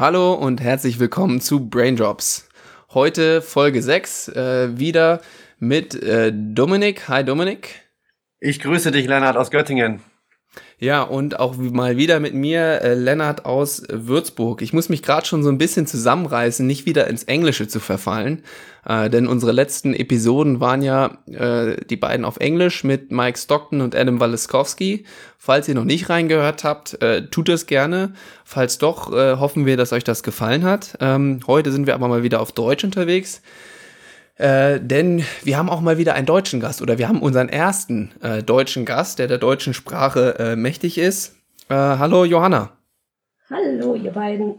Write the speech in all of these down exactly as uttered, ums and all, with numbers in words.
Hallo und herzlich willkommen zu Braindrops. Heute Folge sechs, äh, wieder mit äh, Dominik. Hi Dominik. Ich grüße dich, Lennart aus Göttingen. Ja, und auch mal wieder mit mir, äh, Lennart aus Würzburg. Ich muss mich gerade schon so ein bisschen zusammenreißen, nicht wieder ins Englische zu verfallen, äh, denn unsere letzten Episoden waren ja äh, die beiden auf Englisch mit Mike Stockton und Adam Waliszkowski. Falls ihr noch nicht reingehört habt, äh, tut es gerne. Falls doch, äh, hoffen wir, dass euch das gefallen hat. Ähm, heute sind wir aber mal wieder auf Deutsch unterwegs. Äh, denn wir haben auch mal wieder einen deutschen Gast oder wir haben unseren ersten äh, deutschen Gast, der der deutschen Sprache äh, mächtig ist. Äh, hallo Johanna. Hallo ihr beiden.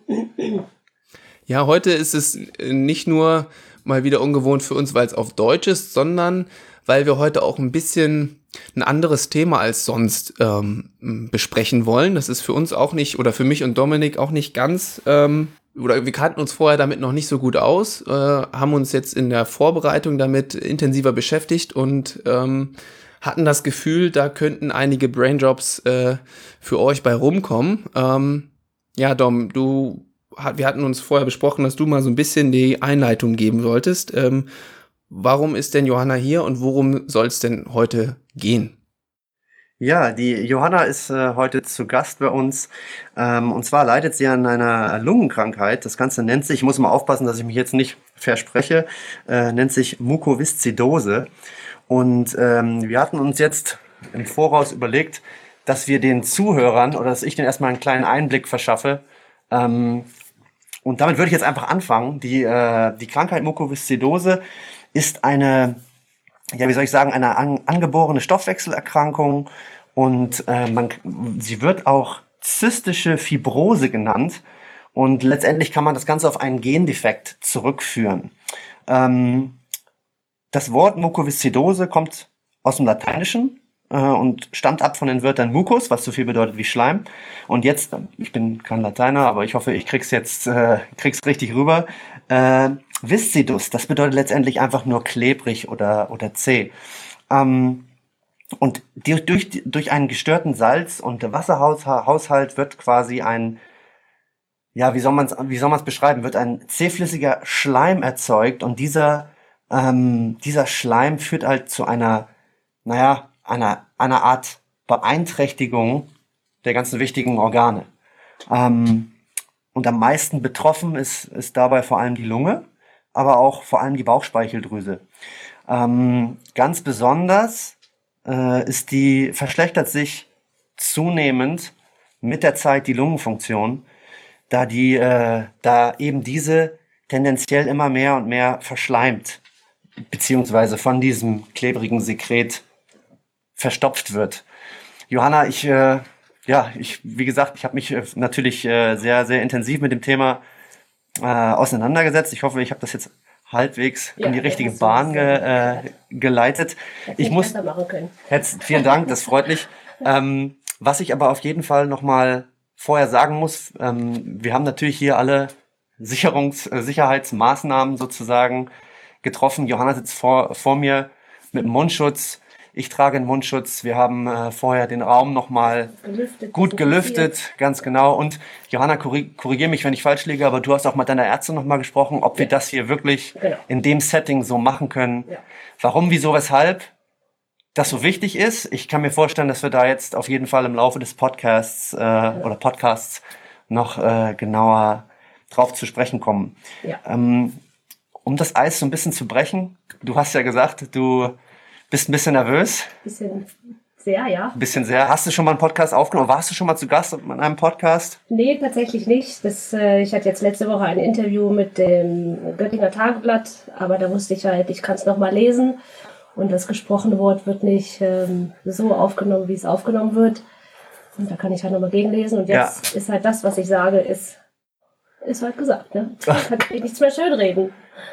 Ja, heute ist es nicht nur mal wieder ungewohnt für uns, weil es auf Deutsch ist, sondern weil wir heute auch ein bisschen ein anderes Thema als sonst ähm, besprechen wollen. Das ist für uns auch nicht, oder für mich und Dominik auch nicht ganz... Ähm, oder wir kannten uns vorher damit noch nicht so gut aus, äh, haben uns jetzt in der Vorbereitung damit intensiver beschäftigt und ähm, hatten das Gefühl, da könnten einige Braindrops äh, für euch bei rumkommen. Ähm, ja, Dom, du, wir hatten uns vorher besprochen, dass du mal so ein bisschen die Einleitung geben solltest. Ähm, warum ist denn Johanna hier und worum soll es denn heute gehen? Ja, die Johanna ist äh, heute zu Gast bei uns. Ähm, und zwar leidet sie an einer Lungenkrankheit. Das Ganze nennt sich, ich muss mal aufpassen, dass ich mich jetzt nicht verspreche, äh, nennt sich Mukoviszidose. Und ähm, wir hatten uns jetzt im Voraus überlegt, dass wir den Zuhörern oder dass ich denen erstmal einen kleinen Einblick verschaffe. Ähm, und damit würde ich jetzt einfach anfangen. Die, äh, die Krankheit Mukoviszidose ist eine... ja, wie soll ich sagen, eine an, angeborene Stoffwechselerkrankung und äh, man, sie wird auch zystische Fibrose genannt und letztendlich kann man das Ganze auf einen Gendefekt zurückführen. Ähm, das Wort Mukoviszidose kommt aus dem Lateinischen äh, und stammt ab von den Wörtern Mucus, was so viel bedeutet wie Schleim. Und jetzt, ich bin kein Lateiner, aber ich hoffe, ich krieg's jetzt äh, krieg's richtig rüber. Äh, Viscidus, das bedeutet letztendlich einfach nur klebrig oder, oder zäh. Ähm, und die, durch, durch einen gestörten Salz- und Wasserhaushalt wird quasi ein, ja, wie soll man es wie soll man es beschreiben, wird ein zähflüssiger Schleim erzeugt und dieser, ähm, dieser Schleim führt halt zu einer, naja, einer, einer Art Beeinträchtigung der ganzen wichtigen Organe. Ähm, und am meisten betroffen ist, ist dabei vor allem die Lunge, aber auch vor allem die Bauchspeicheldrüse. Ähm, ganz besonders äh, ist die, verschlechtert sich zunehmend mit der Zeit die Lungenfunktion, da die, äh, da eben diese tendenziell immer mehr und mehr verschleimt, beziehungsweise von diesem klebrigen Sekret verstopft wird. Johanna, ich, äh, ja, ich, wie gesagt, ich habe mich äh, natürlich äh, sehr, sehr intensiv mit dem Thema Äh, auseinandergesetzt. Ich hoffe, ich habe das jetzt halbwegs ja, in die richtige Bahn ge, äh, geleitet. Hätte ich muss machen können. Jetzt, vielen Dank, das freut mich. Ähm, was ich aber auf jeden Fall noch mal vorher sagen muss, ähm, wir haben natürlich hier alle Sicherungs-, äh, Sicherheitsmaßnahmen sozusagen getroffen. Johanna sitzt vor, vor mir mit dem Mundschutz. Ich trage einen Mundschutz. Wir haben äh, vorher den Raum nochmal gut gelüftet, ganz genau. Und Johanna, korrigiere mich, wenn ich falsch liege, aber du hast auch mit deiner Ärztin nochmal gesprochen, ob ja. wir das hier wirklich genau. in dem Setting so machen können. Ja. Warum, wieso, weshalb das so wichtig ist. Ich kann mir vorstellen, dass wir da jetzt auf jeden Fall im Laufe des Podcasts äh, genau. oder Podcasts noch äh, genauer drauf zu sprechen kommen. Ja. Ähm, um das Eis so ein bisschen zu brechen, du hast ja gesagt, du bist ein bisschen nervös? Bisschen sehr, ja. Ein bisschen sehr. Hast du schon mal einen Podcast aufgenommen? Warst du schon mal zu Gast in einem Podcast? Nee, tatsächlich nicht. Das, äh, ich hatte jetzt letzte Woche ein Interview mit dem Göttinger Tageblatt, aber da wusste ich halt, ich kann es nochmal lesen und das gesprochene Wort wird nicht ähm, so aufgenommen, wie es aufgenommen wird. Und da kann ich halt nochmal gegenlesen und jetzt ja. ist halt das, was ich sage, ist, ist halt gesagt. Ne? Ich kann nichts mehr schönreden.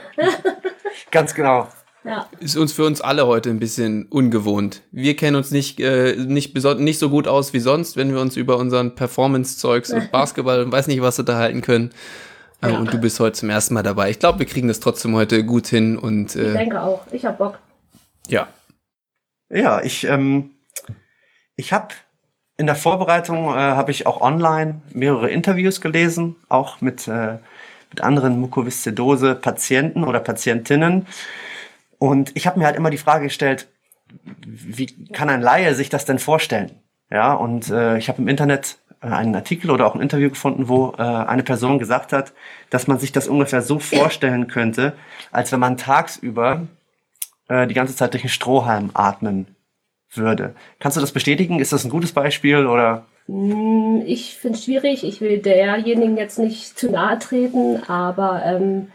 Ganz genau. Ja. Ist uns für uns alle heute ein bisschen ungewohnt. Wir kennen uns nicht, äh, nicht, beso- nicht so gut aus wie sonst, wenn wir uns über unseren Performance-Zeugs und Basketball und weiß nicht was unterhalten können. Äh, ja. Und du bist heute zum ersten Mal dabei. Ich glaube, wir kriegen das trotzdem heute gut hin. Und, äh, ich denke auch. Ich hab Bock. Ja. Ja, ich, ähm, ich habe in der Vorbereitung äh, habe ich auch online mehrere Interviews gelesen, auch mit, äh, mit anderen Mukoviszidose-Patienten oder Patientinnen. Und ich habe mir halt immer die Frage gestellt, wie kann ein Laie sich das denn vorstellen? Ja, und äh, ich habe im Internet äh, einen Artikel oder auch ein Interview gefunden, wo äh, eine Person gesagt hat, dass man sich das ungefähr so vorstellen könnte, als wenn man tagsüber äh, die ganze Zeit durch einen Strohhalm atmen würde. Kannst du das bestätigen? Ist das ein gutes Beispiel oder? Ich finde es schwierig. Ich will derjenigen jetzt nicht zu nahe treten, aber ähm,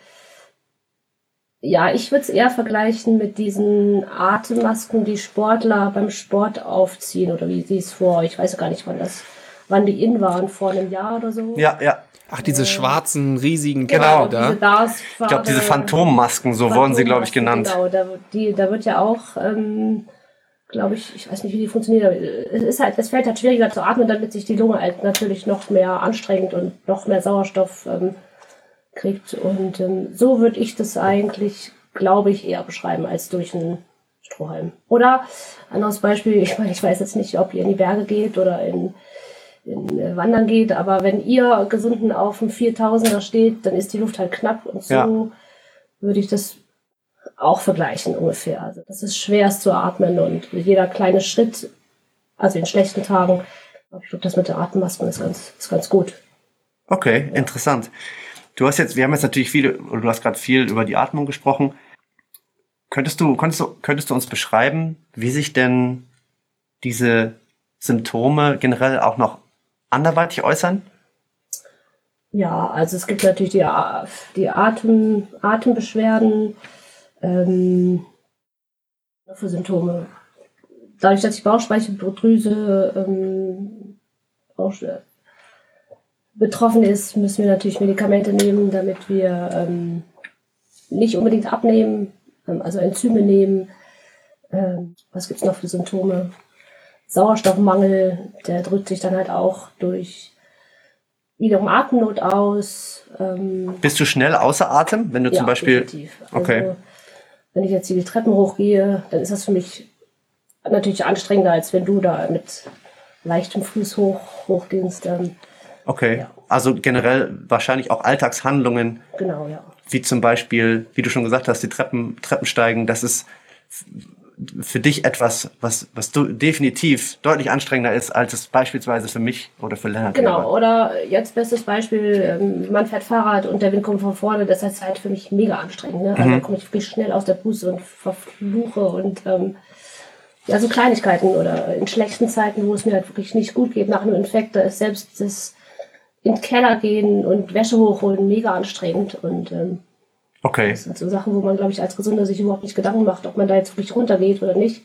ja, ich würde es eher vergleichen mit diesen Atemmasken, die Sportler beim Sport aufziehen oder wie sie es vor, ich weiß gar nicht, wann das, wann die in waren, vor einem Jahr oder so. Ja, ja. Ach, diese äh, schwarzen, riesigen genau, da. Diese ich glaube, diese Phantommasken, so wurden sie, glaube ich, genannt. Genau, da, die, da wird ja auch, ähm, glaube ich, ich weiß nicht, wie die funktionieren, aber es ist halt, es fällt halt schwieriger zu atmen, damit sich die Lunge halt natürlich noch mehr anstrengt und noch mehr Sauerstoff ähm, kriegt. Und ähm, so würde ich das eigentlich, glaube ich, eher beschreiben als durch einen Strohhalm. Oder, anderes Beispiel, ich meine, ich weiß jetzt nicht, ob ihr in die Berge geht oder in, in äh, Wandern geht, aber wenn ihr gesunden auf dem viertausender steht, dann ist die Luft halt knapp und so ja. würde ich das auch vergleichen ungefähr. Also das ist schwer zu atmen und jeder kleine Schritt, also in schlechten Tagen, ich glaube, das mit der Atemmasken ist ganz, ist ganz gut. Okay, ja. Interessant. Du hast jetzt, wir haben jetzt natürlich viel, oder du hast gerade viel über die Atmung gesprochen. Könntest du, könntest du, könntest du uns beschreiben, wie sich denn diese Symptome generell auch noch anderweitig äußern? Ja, also es gibt natürlich die, die Atem, Atembeschwerden, ähm, für Symptome. Dadurch, dass die Bauchspeicheldrüse ähm, auch betroffen ist, müssen wir natürlich Medikamente nehmen, damit wir ähm, nicht unbedingt abnehmen, ähm, also Enzyme nehmen. Ähm, was gibt's noch für Symptome? Sauerstoffmangel, der drückt sich dann halt auch durch wiederum Atemnot aus. Ähm, Bist du schnell außer Atem, wenn du ja, zum Beispiel? Definitiv. Okay. Also, wenn ich jetzt die Treppen hochgehe, dann ist das für mich natürlich anstrengender, als wenn du da mit leichtem Fuß hoch hochgehst. Ähm, okay, ja. Also generell wahrscheinlich auch Alltagshandlungen. Genau, ja. Wie zum Beispiel, wie du schon gesagt hast, die Treppen, Treppensteigen, das ist für dich etwas, was, was du definitiv deutlich anstrengender ist, als es beispielsweise für mich oder für Lennart Genau, wäre. oder jetzt bestes Beispiel, man fährt Fahrrad und der Wind kommt von vorne, das ist halt für mich mega anstrengend. Ne? Also mhm. da komme ich wirklich schnell aus der Puste und verfluche und ähm, ja, so Kleinigkeiten oder in schlechten Zeiten, wo es mir halt wirklich nicht gut geht nach einem Infekt, da ist selbst das in den Keller gehen und Wäsche hochholen mega anstrengend und ähm, okay. Das sind so Sachen, wo man, glaube ich, als Gesunder sich überhaupt nicht Gedanken macht, ob man da jetzt wirklich runtergeht oder nicht.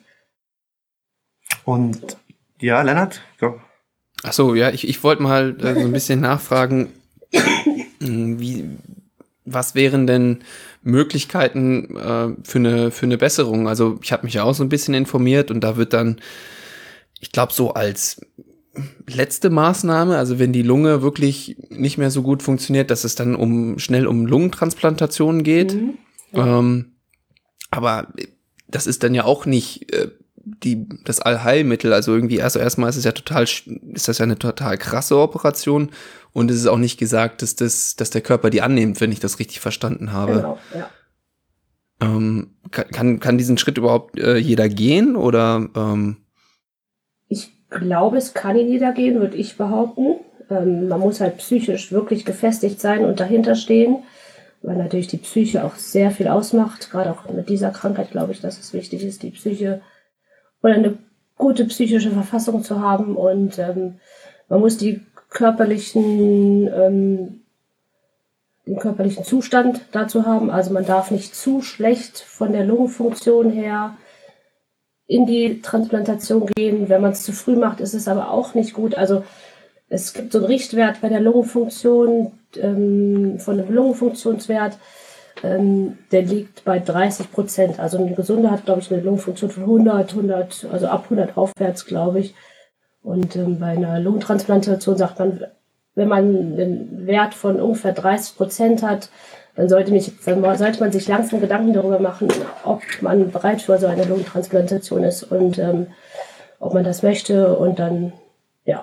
Und ja, Lennart? Go. Ach so, ja, ich, ich wollte mal äh, so ein bisschen nachfragen, wie, was wären denn Möglichkeiten äh, für eine für eine Besserung? Also ich habe mich ja auch so ein bisschen informiert und da wird dann, ich glaube, so als letzte Maßnahme, also wenn die Lunge wirklich nicht mehr so gut funktioniert, dass es dann um schnell um Lungentransplantationen geht. Mhm. Ähm, aber das ist dann ja auch nicht äh, die das Allheilmittel. Also irgendwie, also erstmal ist es ja total, ist das ja eine total krasse Operation und es ist auch nicht gesagt, dass das, dass der Körper die annimmt, wenn ich das richtig verstanden habe. Genau, ja. Ähm, kann, kann diesen Schritt überhaupt äh, jeder gehen oder? Ähm Ich Ich glaube, es kann in jeder gehen, würde ich behaupten. Ähm, man muss halt psychisch wirklich gefestigt sein und dahinter stehen, weil natürlich die Psyche auch sehr viel ausmacht. Gerade auch mit dieser Krankheit glaube ich, dass es wichtig ist, die Psyche oder eine gute psychische Verfassung zu haben. Und ähm, man muss die körperlichen, ähm, den körperlichen Zustand dazu haben. Also man darf nicht zu schlecht von der Lungenfunktion her in die Transplantation gehen. Wenn man es zu früh macht, ist es aber auch nicht gut. Also es gibt so einen Richtwert bei der Lungenfunktion, ähm, von dem Lungenfunktionswert, ähm, der liegt bei dreißig Prozent. Also eine Gesunde hat, glaube ich, eine Lungenfunktion von hundert, hundert, also ab hundert aufwärts, glaube ich. Und ähm, bei einer Lungentransplantation sagt man, wenn man einen Wert von ungefähr dreißig Prozent hat, dann sollte, mich, dann sollte man sich langsam Gedanken darüber machen, ob man bereit für so eine Lungentransplantation ist und ähm, ob man das möchte. Und dann, ja,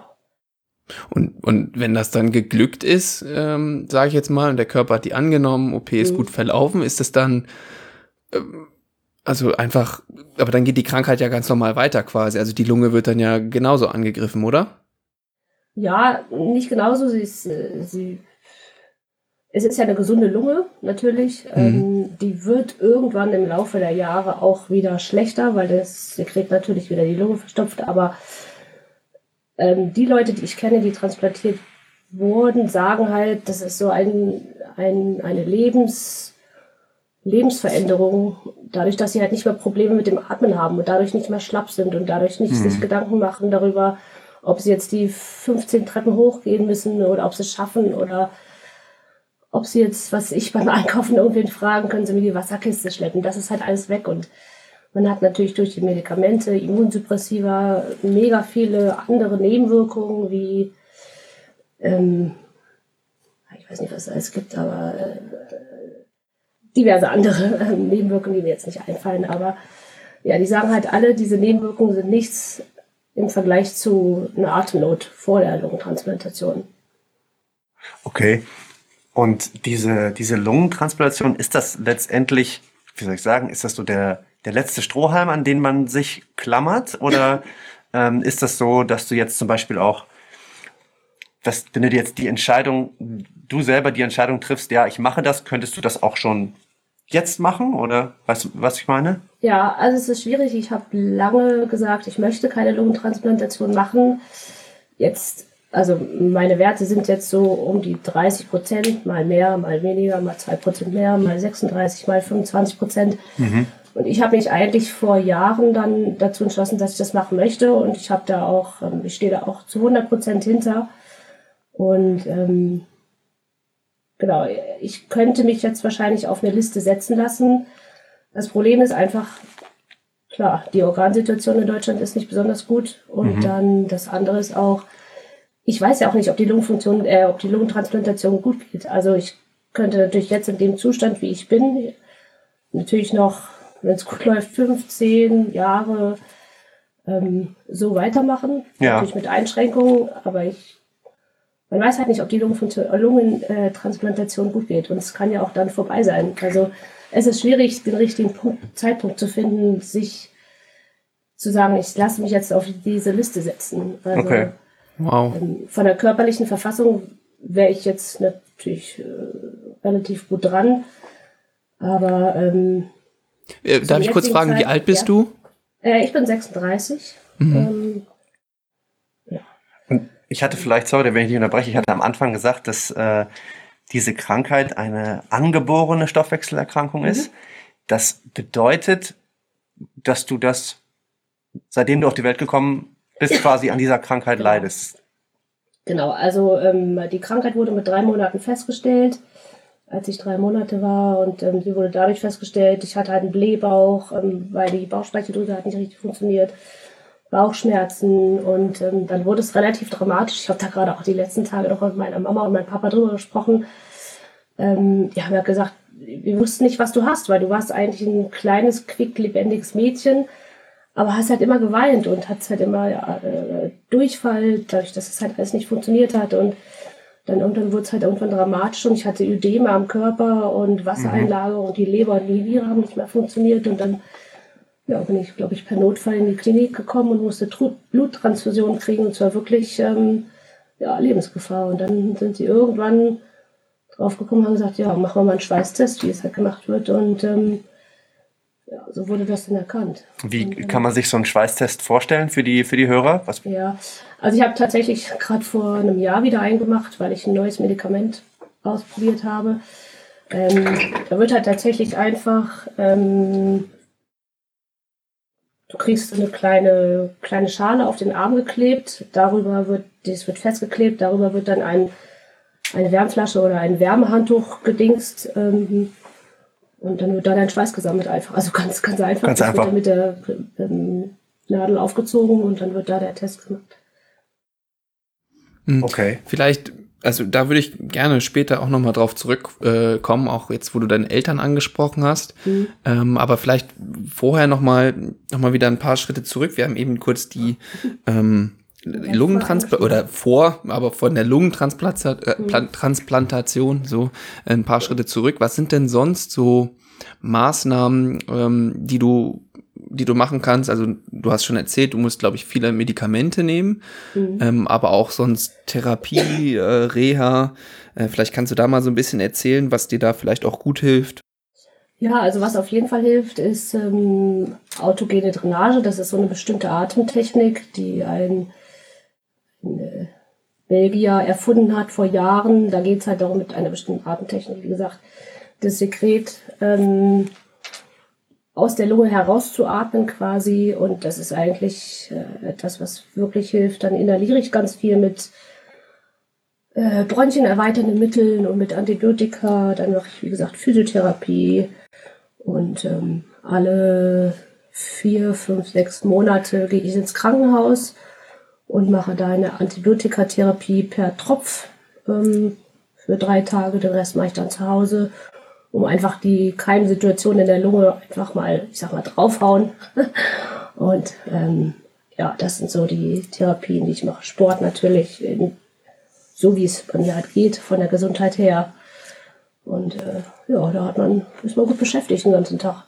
Und, und wenn das dann geglückt ist, ähm, sage ich jetzt mal, und der Körper hat die angenommen, O P ist mhm. gut verlaufen, ist das dann, ähm, also einfach, aber dann geht die Krankheit ja ganz normal weiter quasi. Also die Lunge wird dann ja genauso angegriffen, oder? Ja, nicht genauso. Sie ist, sie, es ist ja eine gesunde Lunge, natürlich. Mhm. Ähm, die wird irgendwann im Laufe der Jahre auch wieder schlechter, weil das Sekret natürlich wieder die Lunge verstopft. Aber ähm, die Leute, die ich kenne, die transplantiert wurden, sagen halt, das ist so ein, ein, eine Lebens, Lebensveränderung, dadurch, dass sie halt nicht mehr Probleme mit dem Atmen haben und dadurch nicht mehr schlapp sind und dadurch nicht mhm. sich Gedanken machen darüber, ob sie jetzt die fünfzehn Treppen hochgehen müssen oder ob sie es schaffen oder ob sie jetzt, was ich beim Einkaufen irgendwen fragen, können sie mir die Wasserkiste schleppen. Das ist halt alles weg und man hat natürlich durch die Medikamente, Immunsuppressiva, mega viele andere Nebenwirkungen wie, ähm, ich weiß nicht, was es alles gibt, aber äh, diverse andere äh, Nebenwirkungen, die mir jetzt nicht einfallen. Aber ja, die sagen halt alle, diese Nebenwirkungen sind nichts im Vergleich zu einer Atemnot vor der Lungentransplantation. Okay. Und diese, diese Lungentransplantation, ist das letztendlich, wie soll ich sagen, ist das so der, der letzte Strohhalm, an den man sich klammert? Oder ähm, ist das so, dass du jetzt zum Beispiel auch, dass, wenn du jetzt die Entscheidung, du selber die Entscheidung triffst, ja, ich mache das, könntest du das auch schon jetzt machen? Oder weißt du, was ich meine? Ja, also es ist schwierig. Ich habe lange gesagt, ich möchte keine Lungentransplantation machen. Jetzt, also meine Werte sind jetzt so um die dreißig Prozent, mal mehr, mal weniger, mal zwei Prozent mehr, mal sechsunddreißig, mal fünfundzwanzig Prozent. Mhm. Und ich habe mich eigentlich vor Jahren dann dazu entschlossen, dass ich das machen möchte. Und ich habe da auch, ich stehe da auch zu hundert Prozent hinter. Und ähm, genau, ich könnte mich jetzt wahrscheinlich auf eine Liste setzen lassen. Das Problem ist einfach, klar, die Organsituation in Deutschland ist nicht besonders gut. Und mhm. dann das andere ist auch, ich weiß ja auch nicht, ob die Lungenfunktion, äh, ob die Lungentransplantation gut geht. Also ich könnte natürlich jetzt in dem Zustand, wie ich bin, natürlich noch, wenn es gut läuft, fünfzehn Jahre ähm, so weitermachen. Ja. Natürlich mit Einschränkungen, aber ich Man weiß halt nicht, ob die Lungentransplantation gut geht. Und es kann ja auch dann vorbei sein. Also es ist schwierig, den richtigen Punkt, Zeitpunkt zu finden, sich zu sagen, ich lasse mich jetzt auf diese Liste setzen. Also, okay. Wow. Ähm, von der körperlichen Verfassung wäre ich jetzt natürlich äh, relativ gut dran. Aber ähm, äh, darf ich kurz fragen, Zeit, wie alt bist ja, du? Äh, ich bin sechsunddreißig. Mhm. Ähm, Ich hatte vielleicht, sorry, wenn ich dich unterbreche, ich hatte am Anfang gesagt, dass äh, diese Krankheit eine angeborene Stoffwechselerkrankung ist. Mhm. Das bedeutet, dass du das, seitdem du auf die Welt gekommen bist, quasi an dieser Krankheit genau. leidest. Genau, also ähm, die Krankheit wurde mit drei Monaten festgestellt, als ich drei Monate war. Und ähm, sie wurde dadurch festgestellt, ich hatte halt einen Blähbauch, ähm, weil die Bauchspeicheldrüse hat nicht richtig funktioniert. Bauchschmerzen und ähm, dann wurde es relativ dramatisch. Ich habe da gerade auch die letzten Tage noch mit meiner Mama und meinem Papa drüber gesprochen. Ähm, die haben ja gesagt, wir wussten nicht, was du hast, weil du warst eigentlich ein kleines, quick, lebendiges Mädchen, aber hast halt immer geweint und hast halt immer ja, äh, Durchfall, dadurch, dass es halt alles nicht funktioniert hat und dann irgendwann wurde es halt irgendwann dramatisch und ich hatte Ödeme am Körper und Wassereinlagerung mhm. und die Leber und die Niere haben nicht mehr funktioniert und dann ja, bin ich, glaube ich, per Notfall in die Klinik gekommen und musste Tru- Bluttransfusion kriegen und zwar wirklich ähm, ja, Lebensgefahr. Und dann sind sie irgendwann drauf gekommen und haben gesagt, ja, machen wir mal einen Schweißtest, wie es halt gemacht wird. Und ähm, ja, so wurde das dann erkannt. Wie und, kann man sich so einen Schweißtest vorstellen für die, für die Hörer? Was? Ja, also ich habe tatsächlich gerade vor einem Jahr wieder eingemacht, weil ich ein neues Medikament ausprobiert habe. Ähm, da wird halt tatsächlich einfach... Ähm, Du kriegst eine kleine, kleine Schale auf den Arm geklebt, darüber wird, das wird festgeklebt, darüber wird dann ein, eine Wärmflasche oder ein Wärmehandtuch gedingst ähm, und dann wird da dein Schweiß gesammelt einfach. Also ganz, ganz einfach. Ganz das einfach. wird dann mit der ähm, Nadel aufgezogen und dann wird da der Test gemacht. Okay. Vielleicht, also da würde ich gerne später auch nochmal drauf zurückkommen, äh, auch jetzt, wo du deine Eltern angesprochen hast. Mhm. Ähm, aber vielleicht vorher nochmal noch mal wieder ein paar Schritte zurück. Wir haben eben kurz die, ähm, Lungentransplantation oder vor, aber von der Lungentransplantation so ein paar Schritte zurück. Was sind denn sonst so Maßnahmen, ähm, die du die du machen kannst? Also du hast schon erzählt, du musst, glaube ich, viele Medikamente nehmen, mhm. ähm, aber auch sonst Therapie, äh, Reha. Äh, vielleicht kannst du da mal so ein bisschen erzählen, was dir da vielleicht auch gut hilft. Ja, also was auf jeden Fall hilft, ist ähm, autogene Drainage. Das ist so eine bestimmte Atemtechnik, die ein, ein Belgier erfunden hat vor Jahren. Da geht es halt darum, mit einer bestimmten Atemtechnik, wie gesagt, das Sekret ähm, aus der Lunge herauszuatmen quasi. Und das ist eigentlich äh, etwas, was wirklich hilft. Dann inhaliere ich ganz viel mit äh, bronchienerweiternden Mitteln und mit Antibiotika. Dann mache ich, wie gesagt, Physiotherapie. Und ähm, alle vier, fünf, sechs Monate gehe ich ins Krankenhaus und mache da eine Antibiotikatherapie per Tropf ähm, für drei Tage. Den Rest mache ich dann zu Hause, um einfach die Keimsituation in der Lunge einfach mal, ich sag mal, draufhauen. Und ähm, ja, das sind so die Therapien, die ich mache. Sport natürlich, in, so wie es bei mir halt geht, von der Gesundheit her. Und äh, ja, da hat man, ist man gut beschäftigt den ganzen Tag.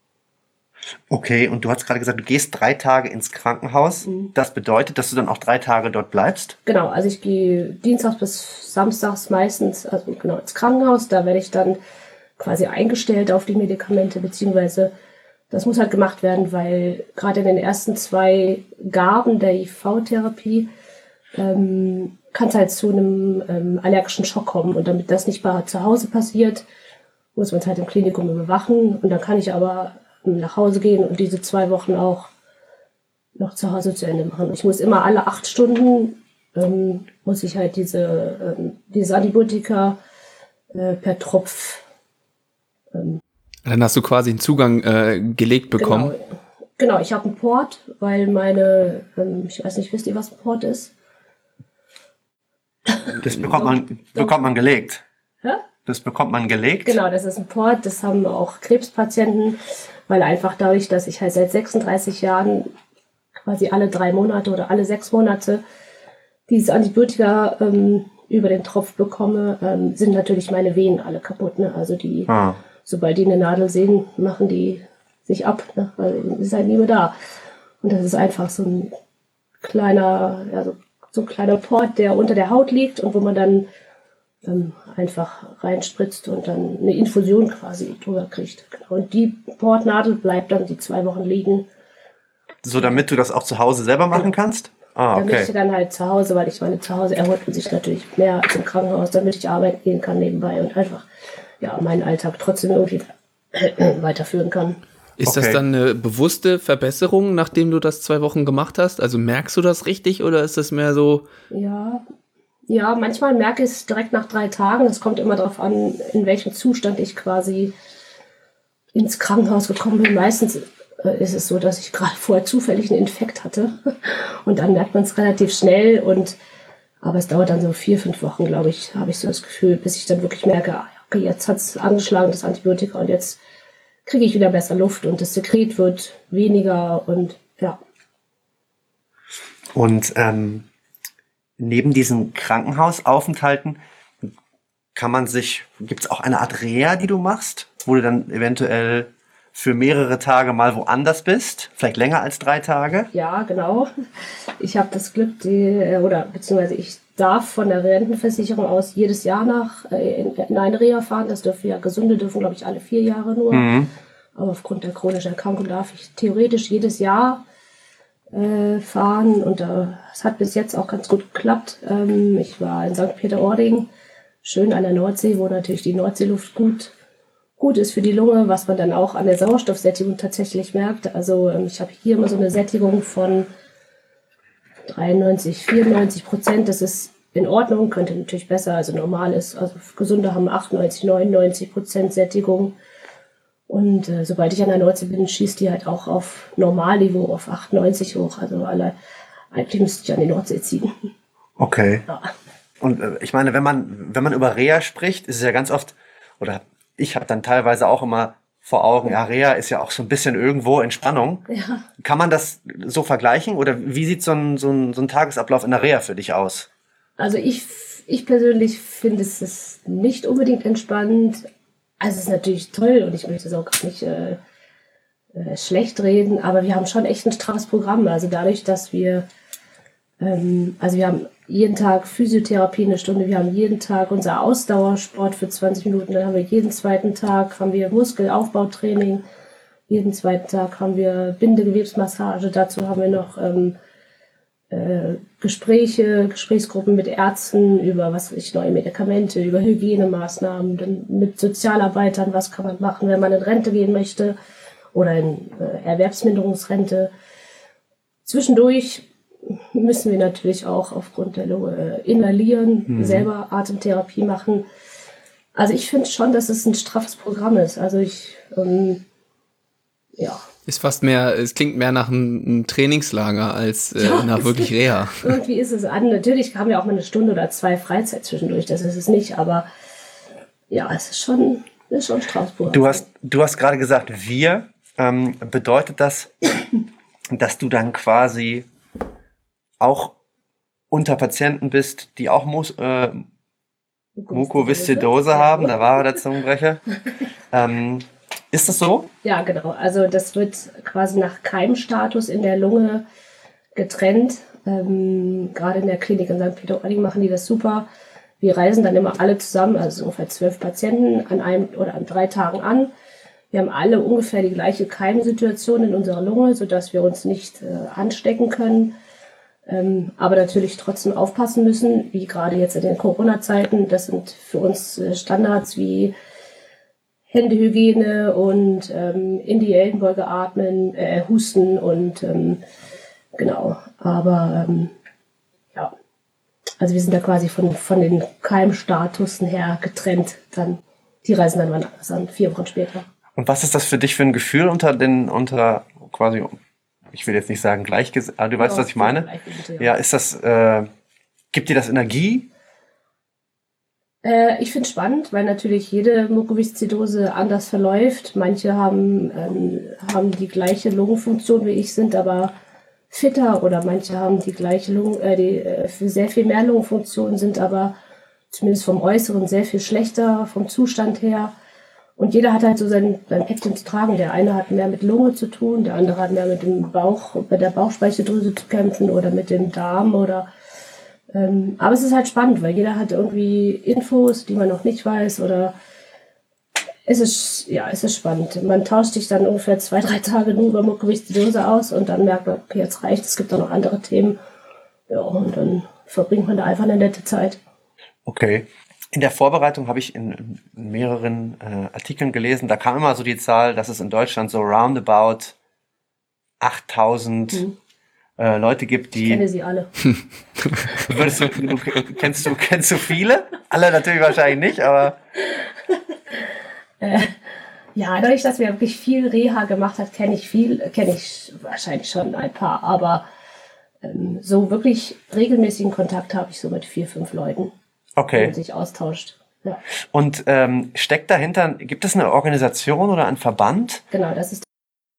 Okay, und du hast gerade gesagt, du gehst drei Tage ins Krankenhaus. Mhm. Das bedeutet, dass du dann auch drei Tage dort bleibst? Genau, also ich gehe dienstags bis samstags meistens also genau ins Krankenhaus. Da werde ich dann quasi eingestellt auf die Medikamente, beziehungsweise das muss halt gemacht werden, weil gerade in den ersten zwei Gaben der I V-Therapie ähm, kann es halt zu einem ähm, allergischen Schock kommen. Und damit das nicht bei, zu Hause passiert, muss man es halt im Klinikum überwachen. Und dann kann ich aber ähm, nach Hause gehen und diese zwei Wochen auch noch zu Hause zu Ende machen. Ich muss immer alle acht Stunden, ähm, muss ich halt diese, ähm, diese Antibiotika äh, per Tropf. Ähm, dann hast du quasi einen Zugang äh, gelegt bekommen. Genau, genau ich habe einen Port, weil meine, ähm, ich weiß nicht, wisst ihr, was ein Port ist? Das bekommt man, bekommt man gelegt. Hä? Das bekommt man gelegt? Genau, das ist ein Port. Das haben auch Krebspatienten, weil einfach dadurch, dass ich halt seit sechsunddreißig Jahren quasi alle drei Monate oder alle sechs Monate dieses Antibiotika ähm, über den Tropf bekomme, ähm, sind natürlich meine Venen alle kaputt. Ne? Also die, ah. sobald die eine Nadel sehen, machen die sich ab. Ne? Also ist halt nie mehr da. Und das ist einfach so ein kleiner, also so ein kleiner Port, der unter der Haut liegt und wo man dann ähm, einfach reinspritzt und dann eine Infusion quasi drüber kriegt. Und die Portnadel bleibt dann die zwei Wochen liegen. So, damit du das auch zu Hause selber machen kannst? Ah, okay. Damit ich dann halt zu Hause, weil ich meine, zu Hause erholt man sich natürlich mehr als im Krankenhaus, damit ich arbeiten gehen kann nebenbei und einfach ja meinen Alltag trotzdem irgendwie weiterführen kann. Ist okay. das dann eine bewusste Verbesserung, nachdem du das zwei Wochen gemacht hast? Also merkst du das richtig oder ist das mehr so? Ja, ja, manchmal merke ich es direkt nach drei Tagen. Es kommt immer darauf an, in welchem Zustand ich quasi ins Krankenhaus gekommen bin. Meistens äh, ist es so, dass ich gerade vorher zufällig einen Infekt hatte und dann merkt man es relativ schnell. Und aber es dauert dann so vier, fünf Wochen, glaube ich, habe ich so das Gefühl, bis ich dann wirklich merke, okay, jetzt hat es angeschlagen, das Antibiotika, und jetzt kriege ich wieder besser Luft und das Sekret wird weniger und ja. Und ähm, neben diesen Krankenhausaufenthalten kann man sich, gibt es auch eine Art Reha, die du machst, wo du dann eventuell für mehrere Tage mal woanders bist, vielleicht länger als drei Tage? Ja, genau. Ich habe das Glück, die, oder beziehungsweise ich darf von der Rentenversicherung aus jedes Jahr nach in, in eine Reha fahren. Das dürfen ja Gesunde dürfen, glaube ich, alle vier Jahre nur. Mhm. Aber aufgrund der chronischen Erkrankung darf ich theoretisch jedes Jahr äh, fahren. Und äh, es hat bis jetzt auch ganz gut geklappt. Ähm, ich war in Sankt Peter-Ording, schön an der Nordsee, wo natürlich die Nordseeluft gut gut ist für die Lunge, was man dann auch an der Sauerstoffsättigung tatsächlich merkt. Also ähm, ich habe hier immer so eine Sättigung von dreiundneunzig, vierundneunzig Prozent. Das ist in Ordnung, könnte natürlich besser, also normal ist. Also Gesunde haben achtundneunzig, neunundneunzig Prozent Sättigung. Und äh, sobald ich an der Nordsee bin, schießt die halt auch auf Normalniveau, auf achtundneunzig hoch. Also alle, eigentlich müsste ich an die Nordsee ziehen. Okay. Ja. Und äh, ich meine, wenn man, wenn man über Reha spricht, ist es ja ganz oft, oder ich habe dann teilweise auch immer vor Augen. Ja, Reha ist ja auch so ein bisschen irgendwo Entspannung. Ja. Kann man das so vergleichen oder wie sieht so ein, so ein, so ein Tagesablauf in der Reha für dich aus? Also ich, ich persönlich finde es ist nicht unbedingt entspannend. Also es ist natürlich toll und ich möchte es auch gar nicht äh, äh, schlecht reden, aber wir haben schon echt ein straffes Programm. Also dadurch, dass wir, ähm, also wir haben jeden Tag Physiotherapie eine Stunde, wir haben jeden Tag unser Ausdauersport für zwanzig Minuten, dann haben wir jeden zweiten Tag haben wir Muskelaufbautraining, jeden zweiten Tag haben wir Bindegewebsmassage, dazu haben wir noch ähm, äh, Gespräche, Gesprächsgruppen mit Ärzten über was weiß ich, neue Medikamente, über Hygienemaßnahmen, dann mit Sozialarbeitern, was kann man machen, wenn man in Rente gehen möchte oder in äh, Erwerbsminderungsrente. Zwischendurch müssen wir natürlich auch aufgrund der Lunge äh, inhalieren, mhm. selber Atemtherapie machen. Also ich finde schon, dass es ein straffes Programm ist. Also ich, ähm, ja. Ist fast mehr, es klingt mehr nach einem, einem Trainingslager als äh, ja, nach wirklich Reha. Irgendwie ist es an. Natürlich haben wir auch mal eine Stunde oder zwei Freizeit zwischendurch, das ist es nicht, aber ja, es ist schon, es ist schon ein straffes Programm. Du hast, du hast gerade gesagt, wir, ähm, bedeutet das, dass du dann quasi auch unter Patienten bist, die auch Mus- äh, Mukoviszidose haben, da war der Zungenbrecher. ähm, ist das so? Ja, genau. Also das wird quasi nach Keimstatus in der Lunge getrennt. Ähm, gerade in der Klinik in Sankt Peter-Ording machen die das super. Wir reisen dann immer alle zusammen, also ungefähr zwölf Patienten an einem oder an drei Tagen an. Wir haben alle ungefähr die gleiche Keimsituation in unserer Lunge, sodass wir uns nicht äh, anstecken können. Ähm, aber natürlich trotzdem aufpassen müssen, wie gerade jetzt in den Corona-Zeiten. Das sind für uns äh, Standards wie Händehygiene und ähm, in die Ellenbeuge atmen, äh, husten und ähm, genau. Aber ähm, ja, also wir sind da quasi von, von den Keimstatusen her getrennt. Dann, die reisen dann mal an, vier Wochen später. Und was ist das für dich für ein Gefühl unter den, unter quasi, ich will jetzt nicht sagen gleichgesetzt, aber du weißt, ja, was ich meine? Ja. ja, ist das, äh, gibt dir das Energie? Äh, ich finde es spannend, weil natürlich jede Mukoviszidose anders verläuft. Manche haben, ähm, haben die gleiche Lungenfunktion wie ich, sind aber fitter, oder manche haben die gleiche Lungen, äh, die, äh, sehr viel mehr Lungenfunktion, sind aber zumindest vom Äußeren sehr viel schlechter vom Zustand her. Und jeder hat halt so sein, sein Päckchen zu tragen. Der eine hat mehr mit Lunge zu tun, der andere hat mehr mit dem Bauch, mit der Bauchspeicheldrüse zu kämpfen oder mit dem Darm oder ähm, aber es ist halt spannend, weil jeder hat irgendwie Infos, die man noch nicht weiß, oder es ist, ja, es ist spannend. Man tauscht sich dann ungefähr zwei, drei Tage nur über Mukoviszidose aus und dann merkt man, okay, jetzt reicht, es gibt auch noch andere Themen. Ja, und dann verbringt man da einfach eine nette Zeit. Okay. In der Vorbereitung habe ich in, in mehreren äh, Artikeln gelesen, da kam immer so die Zahl, dass es in Deutschland so roundabout achttausend hm. äh, Leute gibt, die... Ich kenne sie alle. Würdest du, du, kennst, du, kennst du viele? Alle natürlich wahrscheinlich nicht, aber... äh, ja, dadurch, dass wir wirklich viel Reha gemacht hat, kenne ich viel, kenne ich wahrscheinlich schon ein paar, aber ähm, so wirklich regelmäßigen Kontakt habe ich so mit vier, fünf Leuten. Okay. Und sich austauscht. Ja. Und ähm, steckt dahinter, gibt es eine Organisation oder einen Verband? Genau, das ist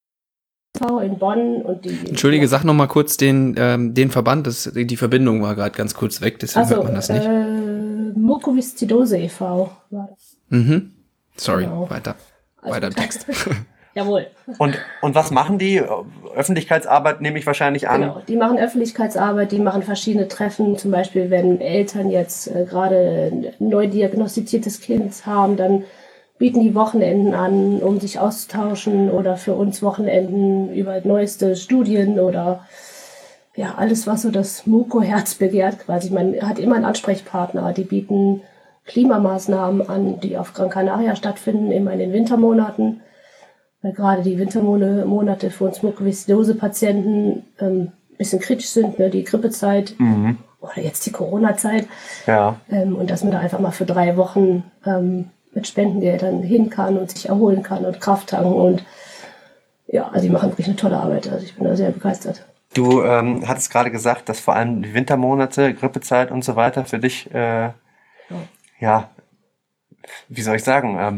in Bonn und die... Entschuldige, sag noch mal kurz den, ähm, den Verband, das, die Verbindung war gerade ganz kurz weg, deswegen also, hört man das nicht. Äh, Mukoviszidose e V war das. Mhm. Sorry, Genau. weiter. Also, weiter im Text. Jawohl. Und, und was machen die? Öffentlichkeitsarbeit nehme ich wahrscheinlich an. Genau, die machen Öffentlichkeitsarbeit, die machen verschiedene Treffen. Zum Beispiel, wenn Eltern jetzt äh, gerade ein neu diagnostiziertes Kind haben, dann bieten die Wochenenden an, um sich auszutauschen, oder für uns Wochenenden über neueste Studien oder ja, alles, was so das Muko-Herz begehrt quasi. Man hat immer einen Ansprechpartner. Die bieten Klimamaßnahmen an, die auf Gran Canaria stattfinden, immer in den Wintermonaten. Weil gerade die Wintermonate für uns Mukoviszidose-Patienten ähm, ein bisschen kritisch sind, ne? Die Grippezeit mhm. oder jetzt die Corona-Zeit. Ja. Ähm, und dass man da einfach mal für drei Wochen ähm, mit Spendengeldern hin kann und sich erholen kann und Kraft tanken. Und ja, also die machen wirklich eine tolle Arbeit. Also ich bin da sehr begeistert. Du ähm, hattest gerade gesagt, dass vor allem die Wintermonate, Grippezeit und so weiter für dich, äh, ja. ja, wie soll ich sagen, ähm,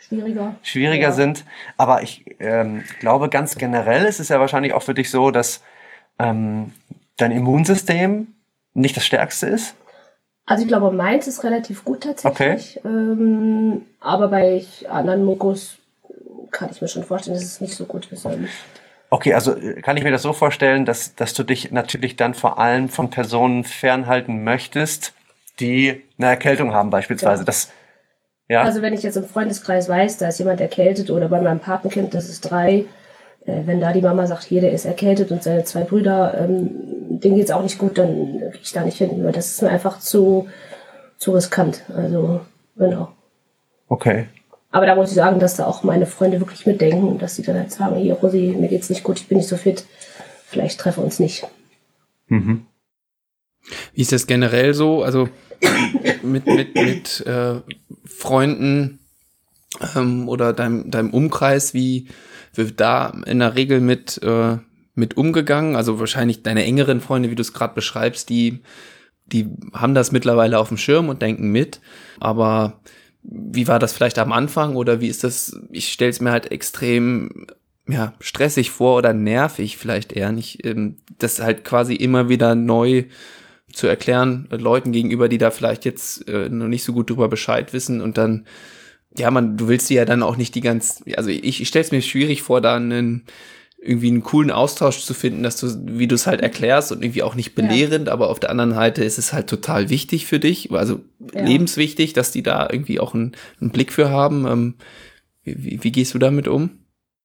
schwieriger, schwieriger ja. sind. Aber ich ähm, glaube, ganz generell ist es ja wahrscheinlich auch für dich so, dass ähm, dein Immunsystem nicht das stärkste ist. Also ich glaube, meins ist relativ gut tatsächlich. Okay. Ähm, aber bei anderen Muckos kann ich mir schon vorstellen, dass es nicht so gut ist. Okay, also kann ich mir das so vorstellen, dass, dass du dich natürlich dann vor allem von Personen fernhalten möchtest, die eine Erkältung haben beispielsweise. Ja. Das, ja. Also wenn ich jetzt im Freundeskreis weiß, da ist jemand erkältet oder bei meinem Patenkind, das ist drei, äh, wenn da die Mama sagt, hier, der ist erkältet und seine zwei Brüder, ähm, denen geht's auch nicht gut, dann gehe ich da nicht hin. Weil das ist mir einfach zu, zu riskant. Also, genau. Okay. Aber da muss ich sagen, dass da auch meine Freunde wirklich mitdenken, dass sie dann halt sagen, hier, Rosi, mir geht's nicht gut, ich bin nicht so fit, vielleicht treffen wir uns nicht. Mhm. Wie ist das generell so? Also mit, mit, mit äh, Freunden ähm, oder deinem, deinem Umkreis, wie wird da in der Regel mit, äh, mit umgegangen? Also wahrscheinlich deine engeren Freunde, wie du es gerade beschreibst, die, die haben das mittlerweile auf dem Schirm und denken mit. Aber wie war das vielleicht am Anfang oder wie ist das? Ich stelle es mir halt extrem ja, stressig vor oder nervig vielleicht eher nicht, ähm, das halt quasi immer wieder neu zu erklären, äh, Leuten gegenüber, die da vielleicht jetzt äh, noch nicht so gut drüber Bescheid wissen und dann, ja, man, du willst sie ja dann auch nicht die ganz, also ich, ich stelle es mir schwierig vor, da einen, irgendwie einen coolen Austausch zu finden, dass du, wie du es halt erklärst und irgendwie auch nicht belehrend, ja. Aber auf der anderen Seite ist es halt total wichtig für dich, also ja. lebenswichtig, dass die da irgendwie auch einen, einen Blick für haben. Ähm, wie, wie gehst du damit um?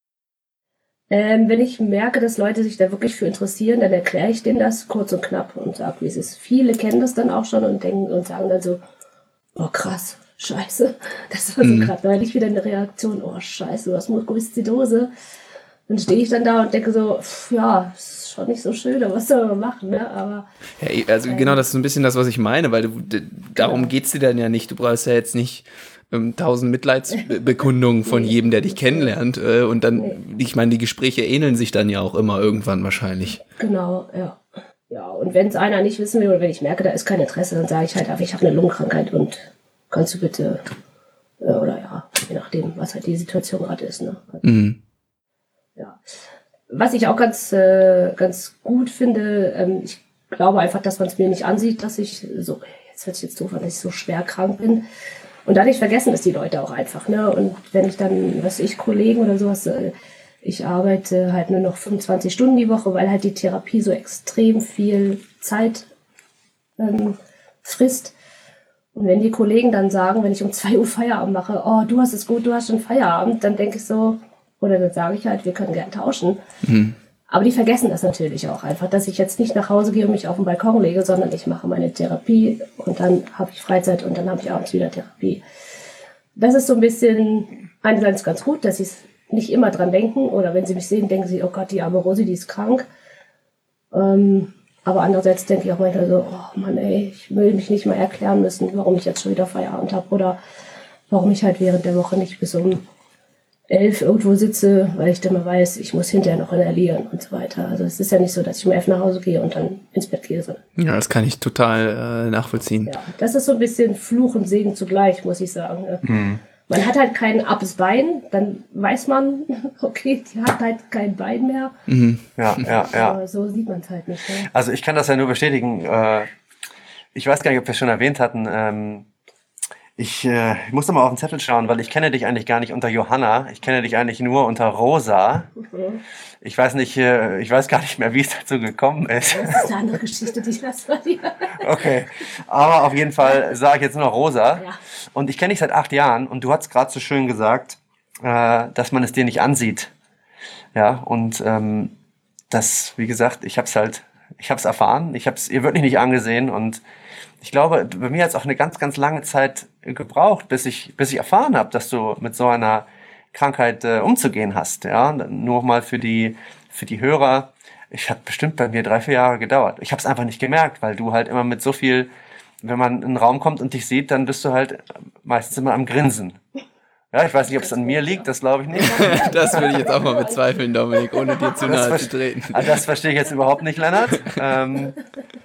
Ähm, wenn ich merke, dass Leute sich da wirklich für interessieren, dann erkläre ich denen das kurz und knapp und sage, wie es ist. Viele kennen das dann auch schon und denken und sagen dann so, oh krass, scheiße. Das war so mhm. gerade neulich wieder eine Reaktion, oh scheiße, du hast Mukoviszidose. Dann stehe ich dann da und denke so, pff, ja, ist schon nicht so schön, aber was soll man machen, ne? Aber ja, also ähm, genau, das ist ein bisschen das, was ich meine, weil du, d- darum genau. geht's dir dann ja nicht. Du brauchst ja jetzt nicht ähm, tausend Mitleidsbekundungen von nee. jedem, der dich kennenlernt. Äh, und dann, nee. ich meine, die Gespräche ähneln sich dann ja auch immer irgendwann wahrscheinlich. Genau, ja. Ja, und wenn es einer nicht wissen will oder wenn ich merke, da ist kein Interesse, dann sage ich halt, aber ich habe eine Lungenkrankheit und kannst du bitte, äh, oder ja, je nachdem, was halt die Situation gerade ist, ne? Mhm. Ja. Was ich auch ganz, äh, ganz gut finde, ähm, ich glaube einfach, dass man es mir nicht ansieht, dass ich so, jetzt hört sich jetzt doof an, dass ich so schwer krank bin. Und dadurch vergessen das die Leute auch einfach, ne? Und wenn ich dann, was ich, Kollegen oder sowas, äh, ich arbeite halt nur noch fünfundzwanzig Stunden die Woche, weil halt die Therapie so extrem viel Zeit ähm, frisst. Und wenn die Kollegen dann sagen, wenn ich um zwei Uhr Feierabend mache, oh, du hast es gut, du hast schon Feierabend, dann denke ich so, oder dann sage ich halt, wir können gern tauschen. Mhm. Aber die vergessen das natürlich auch einfach, dass ich jetzt nicht nach Hause gehe und mich auf den Balkon lege, sondern ich mache meine Therapie und dann habe ich Freizeit und dann habe ich abends wieder Therapie. Das ist so ein bisschen einerseits ganz gut, dass sie es nicht immer dran denken oder wenn sie mich sehen, denken sie, oh Gott, die arme Rosi, die ist krank. Ähm, aber andererseits denke ich auch manchmal so, oh Mann ey, ich will mich nicht mal erklären müssen, warum ich jetzt schon wieder Feierabend habe oder warum ich halt während der Woche nicht bis um elf irgendwo sitze, weil ich dann mal weiß, ich muss hinterher noch inhalieren und so weiter. Also es ist ja nicht so, dass ich um elf nach Hause gehe und dann ins Bett gehe. Sondern ja, das kann ich total äh, nachvollziehen. Ja, das ist so ein bisschen Fluch und Segen zugleich, muss ich sagen. Mhm. Man hat halt kein abes Bein, dann weiß man, okay, die hat halt kein Bein mehr. Mhm. Ja, ja, ja. Aber so sieht man es halt nicht. Ne? Also ich kann das ja nur bestätigen. Ich weiß gar nicht, ob wir es schon erwähnt hatten. Ich, äh, ich muss noch mal auf den Zettel schauen, weil ich kenne dich eigentlich gar nicht unter Johanna. Ich kenne dich eigentlich nur unter Rosa. Mhm. Ich weiß nicht, äh, ich weiß gar nicht mehr, wie es dazu gekommen ist. Das ist eine andere Geschichte, die ich lasse bei dir. Okay, aber auf jeden Fall sage ich jetzt nur noch Rosa. Ja. Und ich kenne dich seit acht Jahren und du hast gerade so schön gesagt, äh, dass man es dir nicht ansieht. Ja, und ähm, das, wie gesagt, ich habe es halt, ich habe es erfahren, ich habe es ihr wirklich nicht angesehen und ich glaube, bei mir hat es auch eine ganz, ganz lange Zeit gebraucht, bis ich, bis ich erfahren habe, dass du mit so einer Krankheit äh, umzugehen hast. Ja, nur mal für die, für die Hörer. Ich habe bestimmt bei mir drei, vier Jahre gedauert. Ich habe es einfach nicht gemerkt, weil du halt immer mit so viel, wenn man in einen Raum kommt und dich sieht, dann bist du halt meistens immer am Grinsen. Ja, ich weiß nicht, ob es an mir liegt, das glaube ich nicht. Das würde ich jetzt auch mal bezweifeln, Dominik, ohne dir zu nahe zu treten. Das verstehe ich jetzt überhaupt nicht, Lennart. Ähm,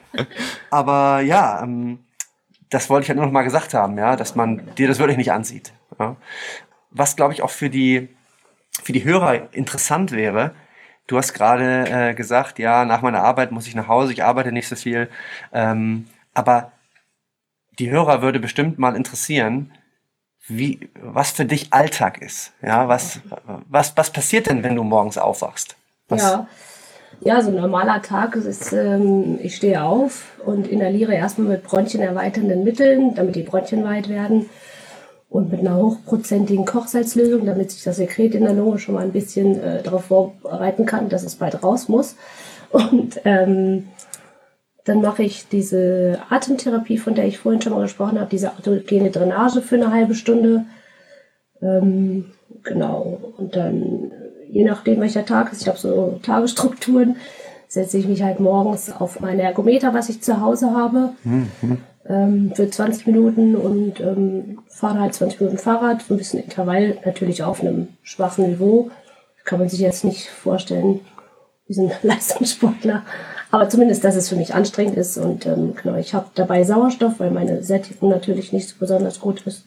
aber ja, ähm, das wollte ich halt nur noch mal gesagt haben, ja, dass man dir das wirklich nicht ansieht. Ja. was glaube ich auch für die, für die Hörer interessant wäre. Du hast gerade äh, gesagt, ja, nach meiner Arbeit muss ich nach Hause, ich arbeite nicht so viel. Ähm, aber die Hörer würde bestimmt mal interessieren, wie, was für dich Alltag ist. Ja, was, was, was passiert denn, wenn du morgens aufwachst? Was? Ja. Ja, so ein normaler Tag ist, ähm, ich stehe auf und inhaliere erstmal mit bronchienerweiternden Mitteln, damit die Bronchien weit werden. Und mit einer hochprozentigen Kochsalzlösung, damit sich das Sekret in der Lunge schon mal ein bisschen äh, darauf vorbereiten kann, dass es bald raus muss. Und ähm, dann mache ich diese Atemtherapie, von der ich vorhin schon mal gesprochen habe, diese autogene Drainage für eine halbe Stunde. Ähm, genau. Und dann, je nachdem welcher Tag ist, ich habe so Tagesstrukturen, setze ich mich halt morgens auf mein Ergometer, was ich zu Hause habe. Mhm. Ähm, für zwanzig Minuten und ähm, fahre halt zwanzig Minuten Fahrrad, so ein bisschen Intervall, natürlich auf einem schwachen Niveau. Kann man sich jetzt nicht vorstellen, diesen Leistungssportler. Aber zumindest, dass es für mich anstrengend ist. Und ähm, genau, ich habe dabei Sauerstoff, weil meine Sättigung natürlich nicht so besonders gut ist.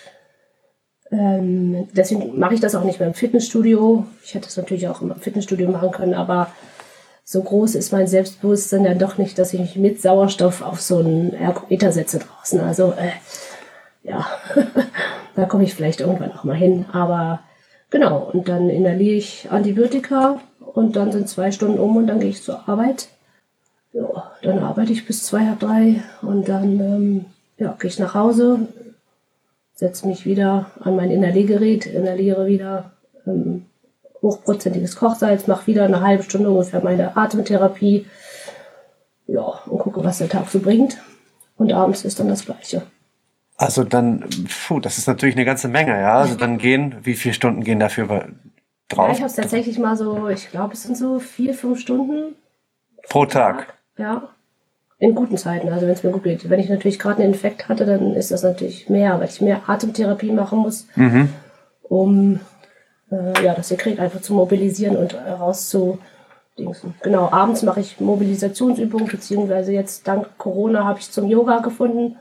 Ähm, deswegen mache ich das auch nicht mehr im Fitnessstudio. Ich hätte es natürlich auch im Fitnessstudio machen können, aber so groß ist mein Selbstbewusstsein dann doch nicht, dass ich mich mit Sauerstoff auf so einen Ergometer setze draußen. Also, äh, ja, da komme ich vielleicht irgendwann noch mal hin. Aber genau, und dann inhaliere ich Antibiotika und dann sind zwei Stunden um und dann gehe ich zur Arbeit. Ja, dann arbeite ich bis zwei, halb drei und dann ähm, ja, gehe ich nach Hause, setze mich wieder an mein Inhaliergerät, inhaliere wieder ähm, hochprozentiges Kochsalz, mache wieder eine halbe Stunde ungefähr meine Atemtherapie. Ja, und gucke, was der Tag so bringt. Und abends ist dann das Gleiche. Also dann, puh, das ist natürlich eine ganze Menge, ja. Also dann gehen, wie viele Stunden gehen dafür drauf? Ja, ich habe es tatsächlich mal so, ich glaube, es sind so vier, fünf Stunden pro Tag. Tag. Ja, in guten Zeiten, also wenn es mir gut geht. Wenn ich natürlich gerade einen Infekt hatte, dann ist das natürlich mehr, weil ich mehr Atemtherapie machen muss, mhm. um äh, ja, das Sekret einfach zu mobilisieren und äh, rauszu. Genau, abends mache ich Mobilisationsübungen, beziehungsweise jetzt dank Corona habe ich zum Yoga gefunden.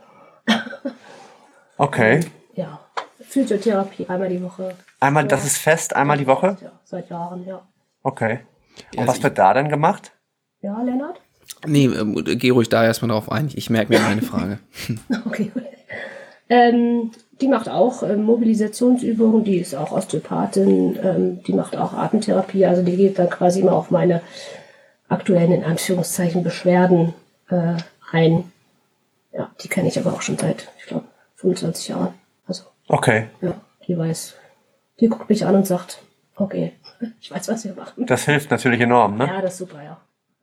Okay. Ja, Physiotherapie einmal die Woche. Einmal, ja. Das ist fest, einmal die Woche? Ja, seit Jahren, ja. Okay. Und was wird da dann gemacht? Ja, Lennart? Nee, äh, geh ruhig da erstmal drauf ein. Ich merke mir meine Frage. Okay. Ähm, die macht auch ähm, Mobilisationsübungen, die ist auch Osteopathin, ähm, die macht auch Atemtherapie, also die geht dann quasi immer auf meine aktuellen, in Anführungszeichen, Beschwerden äh, ein. Ja, die kenne ich aber auch schon seit, ich glaube, fünfundzwanzig Jahren. Also, okay. Ja, die weiß, die guckt mich an und sagt, okay, ich weiß, was wir machen. Das hilft natürlich enorm, ne? Ja, das ist super, ja.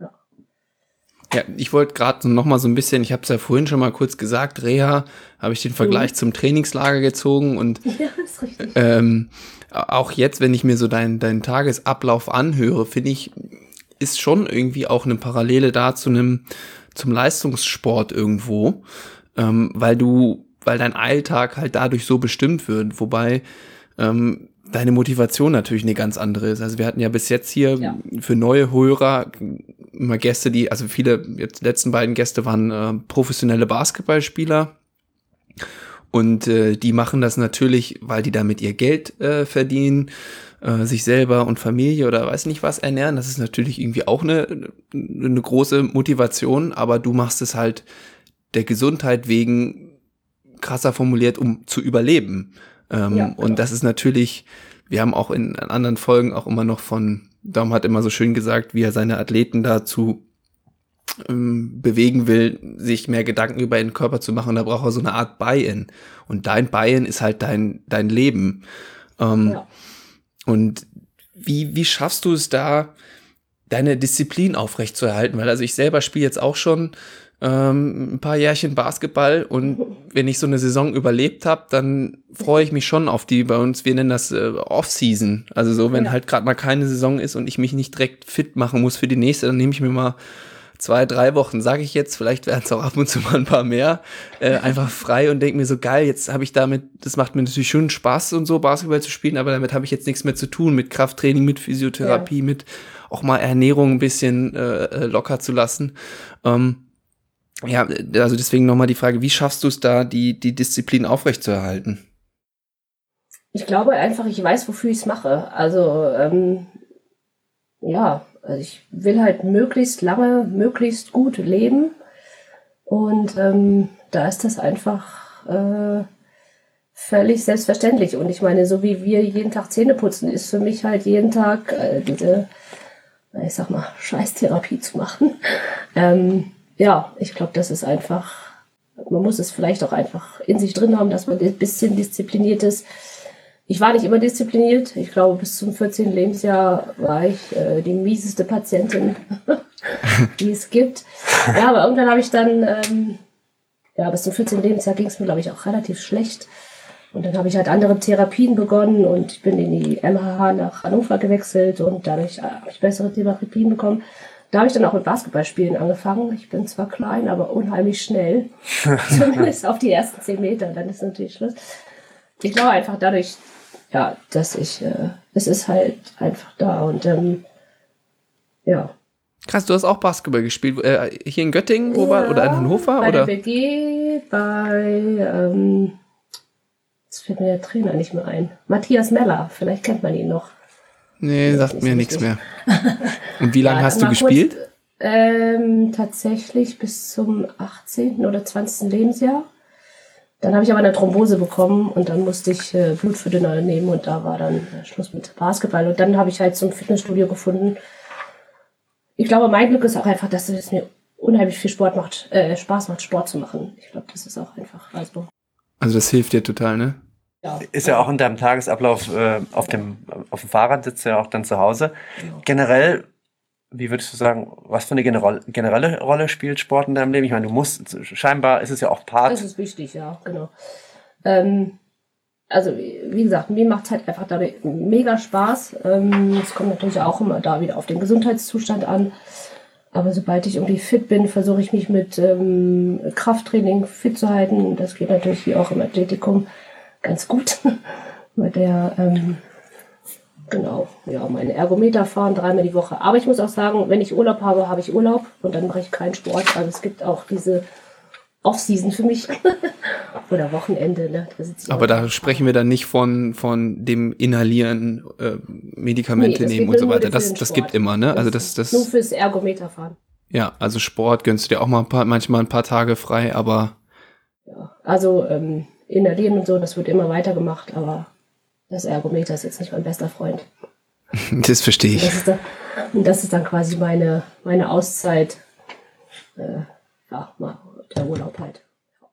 Ja, ich wollte gerade noch mal so ein bisschen, ich habe es ja vorhin schon mal kurz gesagt, Reha, habe ich den Vergleich mhm. zum Trainingslager gezogen und ja, das ist richtig. Ähm, auch jetzt, wenn ich mir so deinen deinen Tagesablauf anhöre, finde ich, ist schon irgendwie auch eine Parallele da zu einem zum Leistungssport irgendwo, ähm, weil du, weil dein Alltag halt dadurch so bestimmt wird, wobei ähm, deine Motivation natürlich eine ganz andere ist. Also wir hatten ja bis jetzt hier ja. für neue Hörer immer Gäste, die, also viele, jetzt die letzten beiden Gäste waren äh, professionelle Basketballspieler und äh, die machen das natürlich, weil die damit ihr Geld äh, verdienen, äh, sich selber und Familie oder weiß nicht was ernähren. Das ist natürlich irgendwie auch eine, eine große Motivation, aber du machst es halt der Gesundheit wegen, krasser formuliert, um zu überleben. Ähm, ja, und das ist natürlich, wir haben auch in anderen Folgen auch immer noch von, Dom hat immer so schön gesagt, wie er seine Athleten dazu ähm, bewegen will, sich mehr Gedanken über ihren Körper zu machen. Und da braucht er so eine Art Buy-in. Und dein Buy-in ist halt dein dein Leben. Ähm, ja. Und wie wie schaffst du es da, deine Disziplin aufrechtzuerhalten? Weil also ich selber spiele jetzt auch schon ähm, ein paar Jährchen Basketball und wenn ich so eine Saison überlebt habe, dann freue ich mich schon auf die, bei uns, wir nennen das äh, Off-Season. Also so, wenn ja. halt gerade mal keine Saison ist und ich mich nicht direkt fit machen muss für die nächste, dann nehme ich mir mal zwei, drei Wochen, sage ich jetzt, vielleicht werden es auch ab und zu mal ein paar mehr, äh, einfach frei und denke mir so, geil, jetzt habe ich damit, das macht mir natürlich schon Spaß und so, Basketball zu spielen, aber damit habe ich jetzt nichts mehr zu tun, mit Krafttraining, mit Physiotherapie, ja. mit auch mal Ernährung ein bisschen äh, locker zu lassen. Ähm, Ja, also deswegen nochmal die Frage, wie schaffst du es da, die die Disziplin aufrechtzuerhalten? Ich glaube einfach, ich weiß, wofür ich es mache. Also, ähm, ja, also ich will halt möglichst lange, möglichst gut leben. Und ähm, da ist das einfach äh, völlig selbstverständlich. Und ich meine, so wie wir jeden Tag Zähne putzen, ist für mich halt jeden Tag äh, diese, ich sag mal, Scheißtherapie zu machen. ähm, ja, ich glaube, das ist einfach, man muss es vielleicht auch einfach in sich drin haben, dass man ein bisschen diszipliniert ist. Ich war nicht immer diszipliniert. Ich glaube, bis zum vierzehnten Lebensjahr war ich äh, die mieseste Patientin, die es gibt. Ja, aber irgendwann habe ich dann, ähm, ja, bis zum vierzehnten Lebensjahr ging es mir, glaube ich, auch relativ schlecht. Und dann habe ich halt andere Therapien begonnen und ich bin in die M H H nach Hannover gewechselt und dadurch äh, habe ich bessere Therapien bekommen. Da habe ich dann auch mit Basketballspielen angefangen. Ich bin zwar klein, aber unheimlich schnell. Zumindest auf die ersten zehn Meter, dann ist natürlich Schluss. Ich glaube einfach dadurch, ja, dass ich, äh, es ist halt einfach da und ähm, ja. Krass, du hast auch Basketball gespielt. Äh, hier in Göttingen wo ja, war, oder in Hannover? Bei oder? der B G, bei, ähm, jetzt fällt mir der Trainer nicht mehr ein. Matthias Meller, vielleicht kennt man ihn noch. Nee, sagt nicht mir so nichts richtig. mehr. Und wie lange Ja, hast dann du mal gespielt? Kurz, ähm, tatsächlich bis zum achtzehnten oder zwanzigsten Lebensjahr. Dann habe ich aber eine Thrombose bekommen und dann musste ich äh, Blutverdünner nehmen und da war dann äh, Schluss mit Basketball. Und dann habe ich halt zum Fitnessstudio gefunden. Ich glaube, mein Glück ist auch einfach, dass es mir unheimlich viel Sport macht, äh, Spaß macht, Sport zu machen. Ich glaube, das ist auch einfach. Also, Also das hilft dir total, ne? ja. Ist ja auch in deinem Tagesablauf äh, auf dem auf dem Fahrrad, sitzt du ja auch dann zu Hause. Generell, wie würdest du sagen, was für eine generell, generelle Rolle spielt Sport in deinem Leben? Ich meine, du musst, scheinbar ist es ja auch Part. Das ist wichtig, ja, genau. Ähm, also, wie wie gesagt, mir macht es halt einfach dadurch mega Spaß. Ähm, es kommt natürlich auch immer da wieder auf den Gesundheitszustand an. Aber sobald ich irgendwie fit bin, versuche ich mich mit ähm, Krafttraining fit zu halten. Das geht natürlich wie auch im Athletikum ganz gut. Mit der, ähm, genau, ja, meine Ergometer fahren dreimal die Woche. Aber ich muss auch sagen, wenn ich Urlaub habe, habe ich Urlaub und dann mache ich keinen Sport. Also es gibt auch diese Off-Season für mich. Oder Wochenende, ne? Da sitze ich Aber auch da am sprechen wir dann nicht von, von dem Inhalieren, äh, Medikamente Nee, das nehmen geht und so nur weiter. für Das, den das Sport. gibt immer, ne? Also Das das, ist nur das, fürs Ergometer fahren. ja, also Sport gönnst du dir auch mal ein paar, manchmal ein paar Tage frei, aber Ja. Also ähm, inhalieren und so, das wird immer weitergemacht, aber das Ergometer ist jetzt nicht mein bester Freund. das verstehe Und ich. das ist dann, und das ist dann quasi meine, meine Auszeit. Äh, ja, mal der Urlaub halt.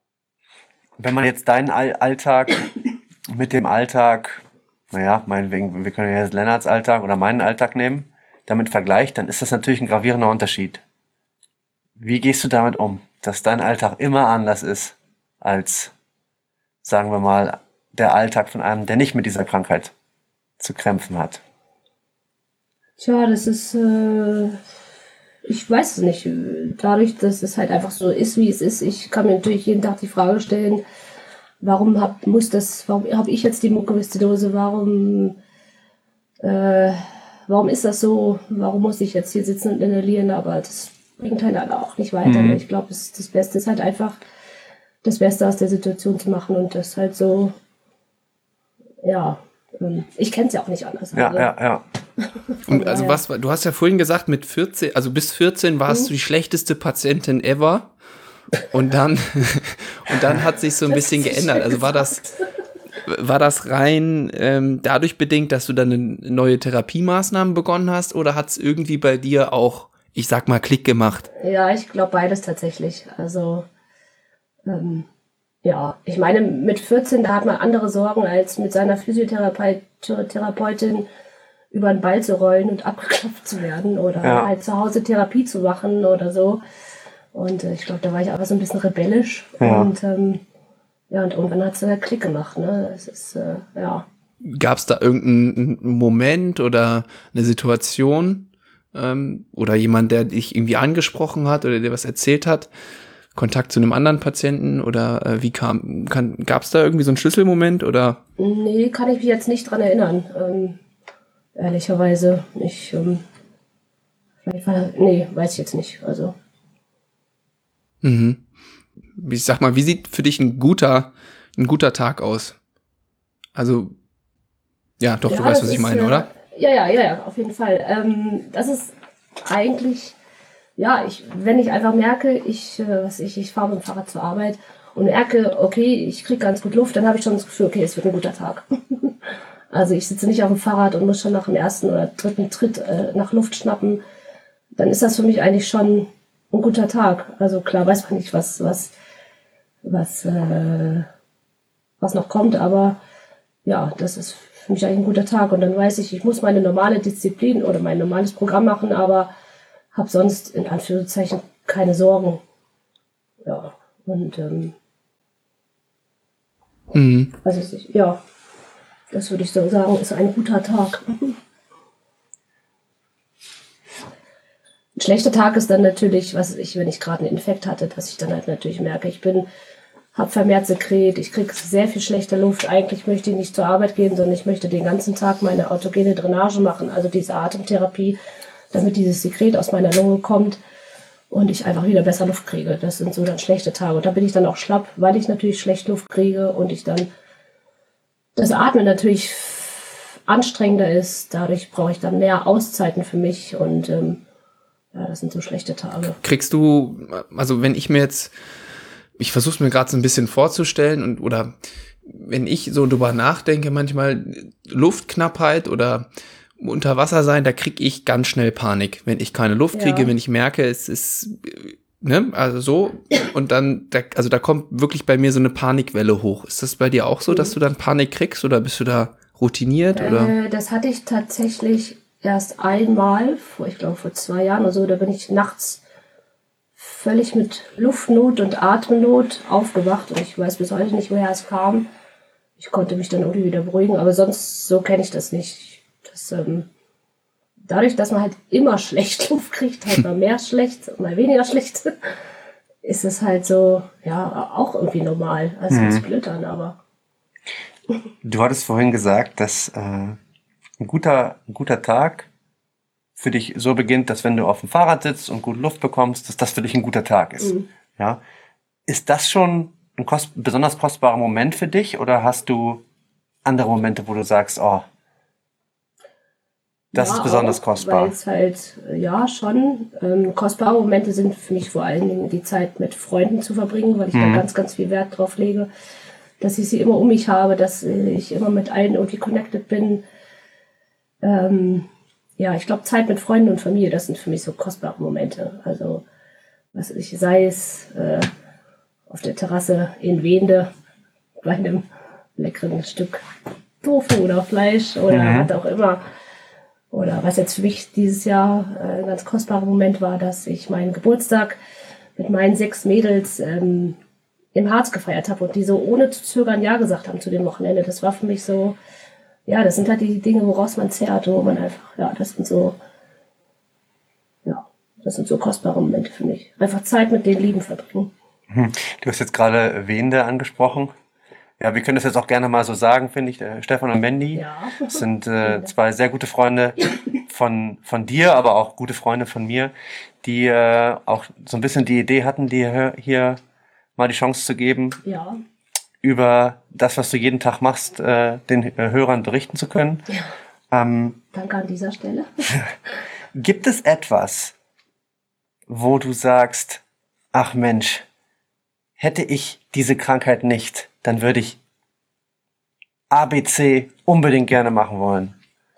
Wenn man jetzt deinen All Alltag mit dem Alltag, naja, meinetwegen, wir können ja jetzt Lennarts Alltag oder meinen Alltag nehmen, damit vergleicht, dann ist das natürlich ein gravierender Unterschied. Wie gehst du damit um, dass dein Alltag immer anders ist als, sagen wir mal, der Alltag von einem, der nicht mit dieser Krankheit zu kämpfen hat? Tja, das ist, äh, ich weiß es nicht. Dadurch, dass es halt einfach so ist, wie es ist, ich kann mir natürlich jeden Tag die Frage stellen, warum hab, muss das, warum habe ich jetzt die Mukoviszidose, warum, äh, warum ist das so, warum muss ich jetzt hier sitzen und inhalieren, aber das bringt halt auch nicht weiter. Mhm. Ich glaube, das, das Beste ist halt einfach, das Beste aus der Situation zu machen und das halt so, ja, ähm, ich kenne es ja auch nicht anders. Ja, also, ja, ja. Und also daher- was, du hast ja vorhin gesagt, mit vierzehn, also bis vierzehn warst Mhm. du die schlechteste Patientin ever. Und dann, und dann hat sich so ein Das bisschen ist geändert. Also war das, war das rein ähm, dadurch bedingt, dass du dann eine neue Therapiemaßnahmen begonnen hast, oder hat es irgendwie bei dir auch, ich sag mal, Klick gemacht? Ja, ich glaube beides tatsächlich. Also, ähm, ja, ich meine, mit vierzehn, da hat man andere Sorgen, als mit seiner Physiotherapeutin über den Ball zu rollen und abgeklopft zu werden oder Ja. halt zu Hause Therapie zu machen oder so. Und äh, ich glaube, da war ich aber so ein bisschen rebellisch. Ja. Und ähm, ja, und irgendwann hat es äh, Klick gemacht. Ne? Es ist, äh, ja. Gab es da irgendeinen Moment oder eine Situation ähm, oder jemand, der dich irgendwie angesprochen hat oder dir was erzählt hat? Kontakt zu einem anderen Patienten oder äh, wie kam, kann, gab es da irgendwie so einen Schlüsselmoment oder? Nee, kann ich mich jetzt nicht dran erinnern. Ähm, ehrlicherweise. Ich, ähm, vielleicht war, nee, weiß ich jetzt nicht. Also. Mhm. Ich sag mal, wie sieht für dich ein guter, ein guter Tag aus? Also Ja, doch, Ja, du weißt, das was ich ist, meine, äh, oder? Ja, ja, ja, ja, auf jeden Fall. Ähm, das ist eigentlich, ja, ich, wenn ich einfach merke, ich, äh, was ich, ich fahre mit dem Fahrrad zur Arbeit und merke, okay, ich kriege ganz gut Luft, dann habe ich schon das Gefühl, okay, es wird ein guter Tag. Also ich sitze nicht auf dem Fahrrad und muss schon nach dem ersten oder dritten Tritt äh, nach Luft schnappen. Dann ist das für mich eigentlich schon ein guter Tag. Also klar weiß man nicht, was, was, was, äh, was noch kommt, aber ja, das ist für mich eigentlich ein guter Tag. Und dann weiß ich, ich muss meine normale Disziplin oder mein normales Programm machen, aber habe sonst in Anführungszeichen keine Sorgen. Ja, und ähm, Mhm. weiß ich nicht, ja, das würde ich so sagen, ist ein guter Tag. Ein schlechter Tag ist dann natürlich, was ich, wenn ich gerade einen Infekt hatte, dass ich dann halt natürlich merke, ich bin, habe vermehrt Sekret, ich kriege sehr viel schlechte Luft. Eigentlich möchte ich nicht zur Arbeit gehen, sondern ich möchte den ganzen Tag meine autogene Drainage machen, also diese Atemtherapie, damit dieses Sekret aus meiner Lunge kommt und ich einfach wieder besser Luft kriege. Das sind so dann schlechte Tage. Und da bin ich dann auch schlapp, weil ich natürlich schlecht Luft kriege und ich dann das Atmen natürlich anstrengender ist. Dadurch brauche ich dann mehr Auszeiten für mich und ähm, ja, das sind so schlechte Tage. Kriegst du, also wenn ich mir jetzt, ich versuche es mir gerade so ein bisschen vorzustellen und oder wenn ich so drüber nachdenke, manchmal Luftknappheit oder unter Wasser sein, da kriege ich ganz schnell Panik, wenn ich keine Luft kriege, Ja. wenn ich merke, es ist, ne, also so und dann, da, also da kommt wirklich bei mir so eine Panikwelle hoch. Ist das bei dir auch so, dass du dann Panik kriegst oder bist du da routiniert oder? Äh, das hatte ich tatsächlich erst einmal, vor, ich glaube vor zwei Jahren oder so, da bin ich nachts völlig mit Luftnot und Atemnot aufgewacht und ich weiß bis heute nicht, woher es kam. Ich konnte mich dann irgendwie wieder beruhigen, aber sonst so kenne ich das nicht. Das, ähm, dadurch, dass man halt immer schlecht Luft kriegt, halt mal mehr schlecht, mal weniger schlecht, ist es halt so, ja, auch irgendwie normal. Also es ist blöd an, aber Du hattest vorhin gesagt, dass äh, ein guter, ein guter Tag für dich so beginnt, dass wenn du auf dem Fahrrad sitzt und gut Luft bekommst, dass das für dich ein guter Tag ist. Mhm. Ja? Ist das schon ein kost besonders kostbarer Moment für dich oder hast du andere Momente, wo du sagst, oh, das ja, ist besonders auch, kostbar? Weil es halt, äh, ja, schon ähm, kostbare Momente sind für mich vor allen Dingen die Zeit mit Freunden zu verbringen, weil ich da ganz, ganz viel Wert drauf lege, dass ich sie immer um mich habe, dass äh, ich immer mit allen irgendwie connected bin. Ähm, ja, ich glaube, Zeit mit Freunden und Familie, das sind für mich so kostbare Momente. Also, was ich, sei es äh, auf der Terrasse in Wende bei einem leckeren Stück Tofu oder Fleisch oder Mhm. was auch immer. Oder was jetzt für mich dieses Jahr äh, ein ganz kostbarer Moment war, dass ich meinen Geburtstag mit meinen sechs Mädels ähm, im Harz gefeiert habe und die so ohne zu zögern Ja gesagt haben zu dem Wochenende. Das war für mich so, ja, das sind halt die Dinge, woraus man zehrt, wo man einfach, ja, das sind so, ja, das sind so kostbare Momente für mich. Einfach Zeit mit den Lieben verbringen. Hm. Du hast jetzt gerade Wende angesprochen. Ja, wir können das jetzt auch gerne mal so sagen, finde ich. Der Stefan und Mandy Ja. sind äh, zwei sehr gute Freunde von von dir, aber auch gute Freunde von mir, die äh, auch so ein bisschen die Idee hatten, dir hier mal die Chance zu geben, Ja. über das, was du jeden Tag machst, äh, den äh, Hörern berichten zu können. Ja. Ähm, Danke an dieser Stelle. gibt es etwas, wo du sagst, ach Mensch, hätte ich diese Krankheit nicht, dann würde ich A B C unbedingt gerne machen wollen?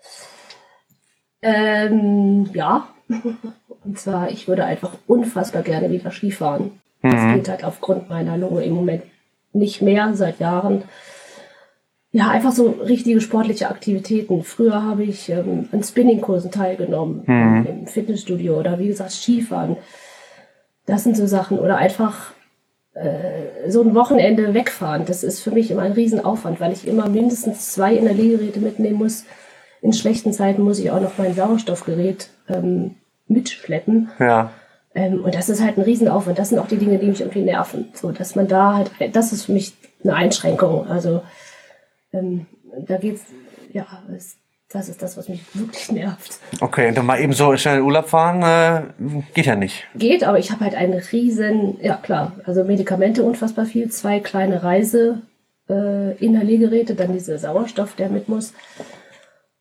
Ähm, ja. Und zwar, ich würde einfach unfassbar gerne wieder Skifahren. Das geht halt aufgrund meiner Lunge im Moment nicht mehr, seit Jahren. Ja, einfach so richtige sportliche Aktivitäten. Früher habe ich ähm, an Spinningkursen teilgenommen, im, im Fitnessstudio oder wie gesagt Skifahren. Das sind so Sachen. Oder einfach äh, so ein Wochenende wegfahren. Das ist für mich immer ein Riesenaufwand, weil ich immer mindestens zwei Inhaliergeräte mitnehmen muss. In schlechten Zeiten muss ich auch noch mein Sauerstoffgerät ähm, mitschleppen. Ja. Ähm, und das ist halt ein Riesenaufwand. Das sind auch die Dinge, die mich irgendwie nerven. So, dass man da halt, das ist für mich eine Einschränkung. Also, ähm, da geht's, ja, es, das ist das, was mich wirklich nervt. Okay, und dann mal eben so schnell in Urlaub fahren, äh, geht ja nicht. Geht, aber ich habe halt einen riesen, ja klar, also Medikamente unfassbar viel, zwei kleine Reise, äh, Inhaliergeräte, dann dieser Sauerstoff, der mit muss.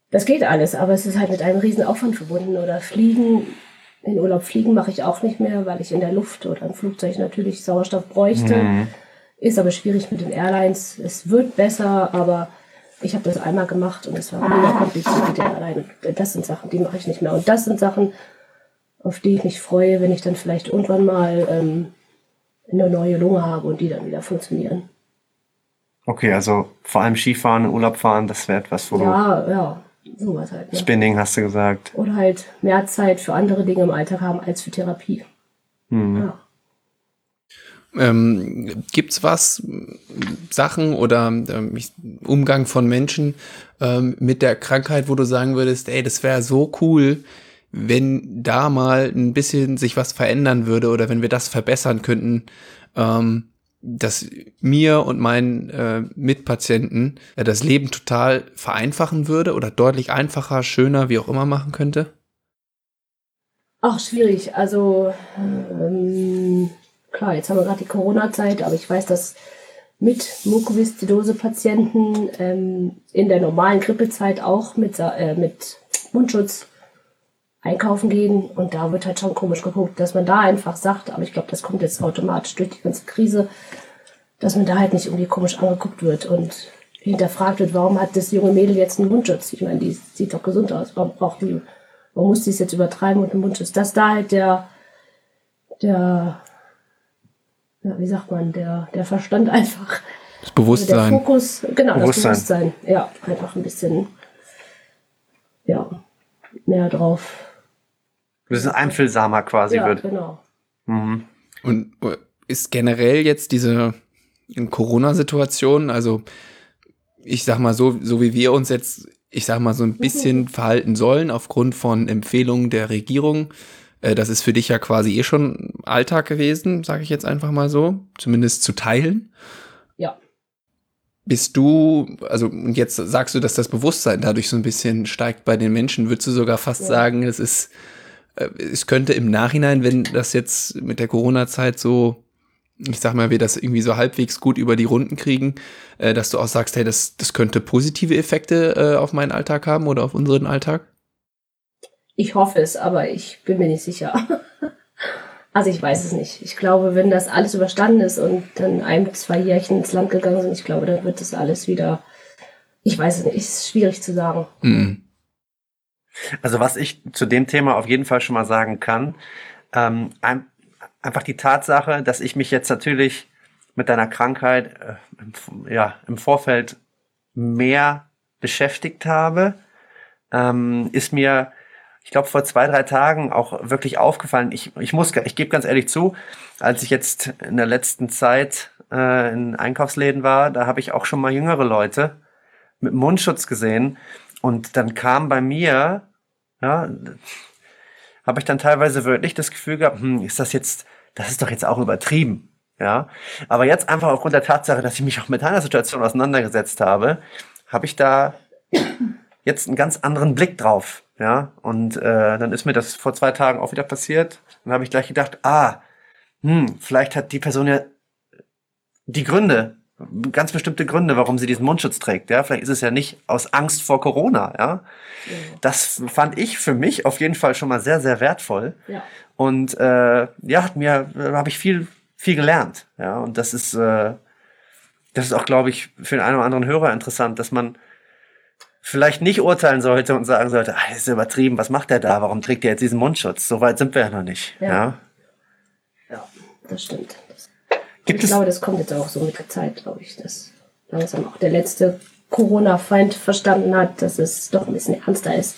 Das geht alles, aber es ist halt mit einem riesen Aufwand verbunden. Oder fliegen, in Urlaub fliegen mache ich auch nicht mehr, weil ich in der Luft oder im Flugzeug natürlich Sauerstoff bräuchte. Mhm. Ist aber schwierig mit den Airlines. Es wird besser, aber ich habe das einmal gemacht und es war mega kompliziert mit den Airlines. Das sind Sachen, die mache ich nicht mehr. Und das sind Sachen, auf die ich mich freue, wenn ich dann vielleicht irgendwann mal ähm, eine neue Lunge habe und die dann wieder funktionieren. Okay, also vor allem Skifahren, Urlaub fahren, das wäre etwas, wo ja, du... Ja, sowas halt. Ne? Spinning, hast du gesagt. Oder halt mehr Zeit für andere Dinge im Alltag haben als für Therapie. Hm. Ja. Ähm, gibt's was, Sachen oder ähm, Umgang von Menschen ähm, mit der Krankheit, wo du sagen würdest, ey, das wäre so cool, wenn da mal ein bisschen sich was verändern würde oder wenn wir das verbessern könnten, ähm, dass mir und meinen äh, Mitpatienten äh, das Leben total vereinfachen würde oder deutlich einfacher, schöner, wie auch immer machen könnte? Ach, schwierig. Also ähm, klar, jetzt haben wir gerade die Corona-Zeit, aber ich weiß, dass mit Mukoviszidose-Patienten ähm, in der normalen Grippezeit auch mit, äh, mit Mundschutz einkaufen gehen und da wird halt schon komisch geguckt, dass man da einfach sagt, aber ich glaube, das kommt jetzt automatisch durch die ganze Krise, dass man da halt nicht irgendwie komisch angeguckt wird und hinterfragt wird, warum hat das junge Mädel jetzt einen Mundschutz? Ich meine, die sieht doch gesund aus, warum braucht die, warum muss die es jetzt übertreiben mit einem Mundschutz? Dass da halt der, der, ja, wie sagt man, der, der Verstand einfach, das Bewusstsein, also der Fokus, genau, Bewusstsein. das Bewusstsein, ja, einfach ein bisschen, ja, mehr drauf. Du bist ein einfühlsamer quasi ja, wird. Genau. Mhm. Und ist generell jetzt diese Corona-Situation, also ich sag mal so, so wie wir uns jetzt, ich sag mal so ein bisschen verhalten sollen aufgrund von Empfehlungen der Regierung, äh, das ist für dich ja quasi eh schon Alltag gewesen, sage ich jetzt einfach mal so, zumindest zu teilen. Ja. Bist du, also und jetzt sagst du, dass das Bewusstsein dadurch so ein bisschen steigt bei den Menschen, würdest du sogar fast ja. sagen, es ist es könnte im Nachhinein, wenn das jetzt mit der Corona-Zeit so, ich sag mal, wir das irgendwie so halbwegs gut über die Runden kriegen, äh, dass du auch sagst, hey, das, das könnte positive Effekte äh, auf meinen Alltag haben oder auf unseren Alltag? Ich hoffe es, aber ich bin mir nicht sicher. Also ich weiß es nicht. Ich glaube, wenn das alles überstanden ist und dann ein, zwei Jährchen ins Land gegangen sind, ich glaube, dann wird das alles wieder, ich weiß es nicht, ist schwierig zu sagen. Mhm. Also was ich zu dem Thema auf jeden Fall schon mal sagen kann, ähm, ein, einfach die Tatsache, dass ich mich jetzt natürlich mit deiner Krankheit äh, im, ja, im Vorfeld mehr beschäftigt habe, ähm, ist mir, ich glaube, vor zwei, drei Tagen auch wirklich aufgefallen. Ich, ich muss, ich gebe ganz ehrlich zu, als ich jetzt in der letzten Zeit äh, in Einkaufsläden war, da habe ich auch schon mal jüngere Leute mit Mundschutz gesehen. Und dann kam bei mir, ja, habe ich dann teilweise wirklich das Gefühl gehabt, hm, ist das jetzt, das ist doch jetzt auch übertrieben, ja. Aber jetzt einfach aufgrund der Tatsache, dass ich mich auch mit einer Situation auseinandergesetzt habe, habe ich da jetzt einen ganz anderen Blick drauf, ja. Und äh, dann ist mir das vor zwei Tagen auch wieder passiert. Dann habe ich gleich gedacht, ah, hm, vielleicht hat die Person ja die Gründe, ganz bestimmte Gründe, warum sie diesen Mundschutz trägt. Ja, vielleicht ist es ja nicht aus Angst vor Corona. Ja, ja. Das fand ich für mich auf jeden Fall schon mal sehr, sehr wertvoll. Ja. Und äh, ja, hat mir, äh, habe ich viel, viel gelernt. Ja, und das ist, äh, das ist auch, glaube ich, für den einen oder anderen Hörer interessant, dass man vielleicht nicht urteilen sollte und sagen sollte, ah, das ist übertrieben, was macht der da? Warum trägt der jetzt diesen Mundschutz? So weit sind wir ja noch nicht. Ja, ja? ja das stimmt. Gibt ich glaube, das kommt jetzt auch so mit der Zeit, glaube ich, dass langsam auch der letzte Corona-Feind verstanden hat, dass es doch ein bisschen ernster ist.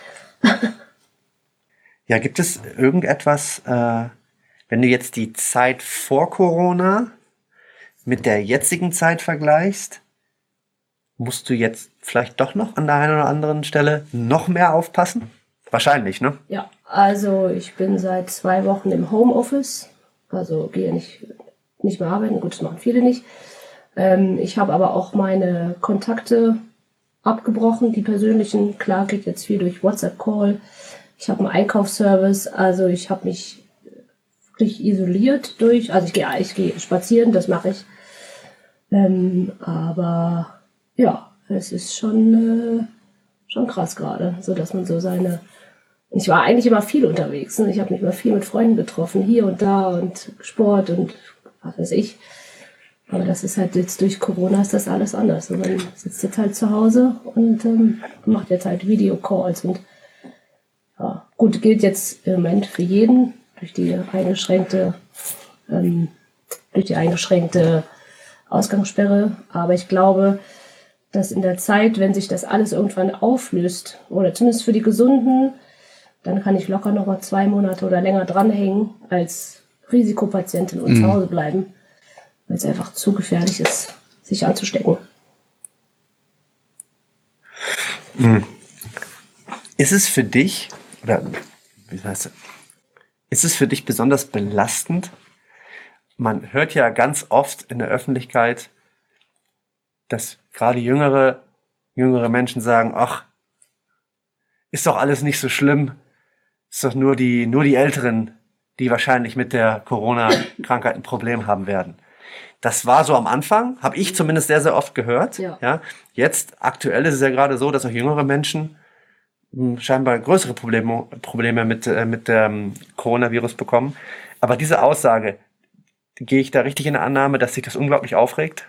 Ja, gibt es irgendetwas, äh, wenn du jetzt die Zeit vor Corona mit der jetzigen Zeit vergleichst, musst du jetzt vielleicht doch noch an der einen oder anderen Stelle noch mehr aufpassen? Wahrscheinlich, ne? Ja, also ich bin seit zwei Wochen im Homeoffice, also gehe nicht, nicht mehr arbeiten, gut, das machen viele nicht. Ähm, ich habe aber auch meine Kontakte abgebrochen, die persönlichen, klar geht jetzt viel durch WhatsApp-Call. Ich habe einen Einkaufsservice, also ich habe mich wirklich isoliert durch, also ich gehe ich gehe spazieren, das mache ich. Ähm, aber ja, es ist schon, äh, schon krass gerade, so dass man so seine... Ich war eigentlich immer viel unterwegs. Ne? Ich habe mich immer viel mit Freunden getroffen, hier und da und Sport und was weiß ich. Aber das ist halt jetzt durch Corona ist das alles anders. Und man sitzt jetzt halt zu Hause und ähm, macht jetzt halt Videocalls. Und ja, gut, gilt jetzt im Moment für jeden durch die eingeschränkte, ähm, durch die eingeschränkte Ausgangssperre. Aber ich glaube, dass in der Zeit, wenn sich das alles irgendwann auflöst, oder zumindest für die Gesunden, dann kann ich locker noch mal zwei Monate oder länger dranhängen als Risikopatientin und mhm. zu Hause bleiben, weil es einfach zu gefährlich ist, sich anzustecken. Mhm. Ist es für dich, oder wie heißt es, ist es für dich besonders belastend? Man hört ja ganz oft in der Öffentlichkeit, dass gerade jüngere, jüngere Menschen sagen, ach, ist doch alles nicht so schlimm. Ist doch nur die, nur die Älteren, die wahrscheinlich mit der Corona-Krankheit ein Problem haben werden. Das war so am Anfang, habe ich zumindest sehr, sehr oft gehört. Ja. Ja. Jetzt, aktuell ist es ja gerade so, dass auch jüngere Menschen mh, scheinbar größere Probleme, Probleme mit, äh, mit dem Coronavirus bekommen. Aber diese Aussage, gehe ich da richtig in der Annahme, dass sich das unglaublich aufregt?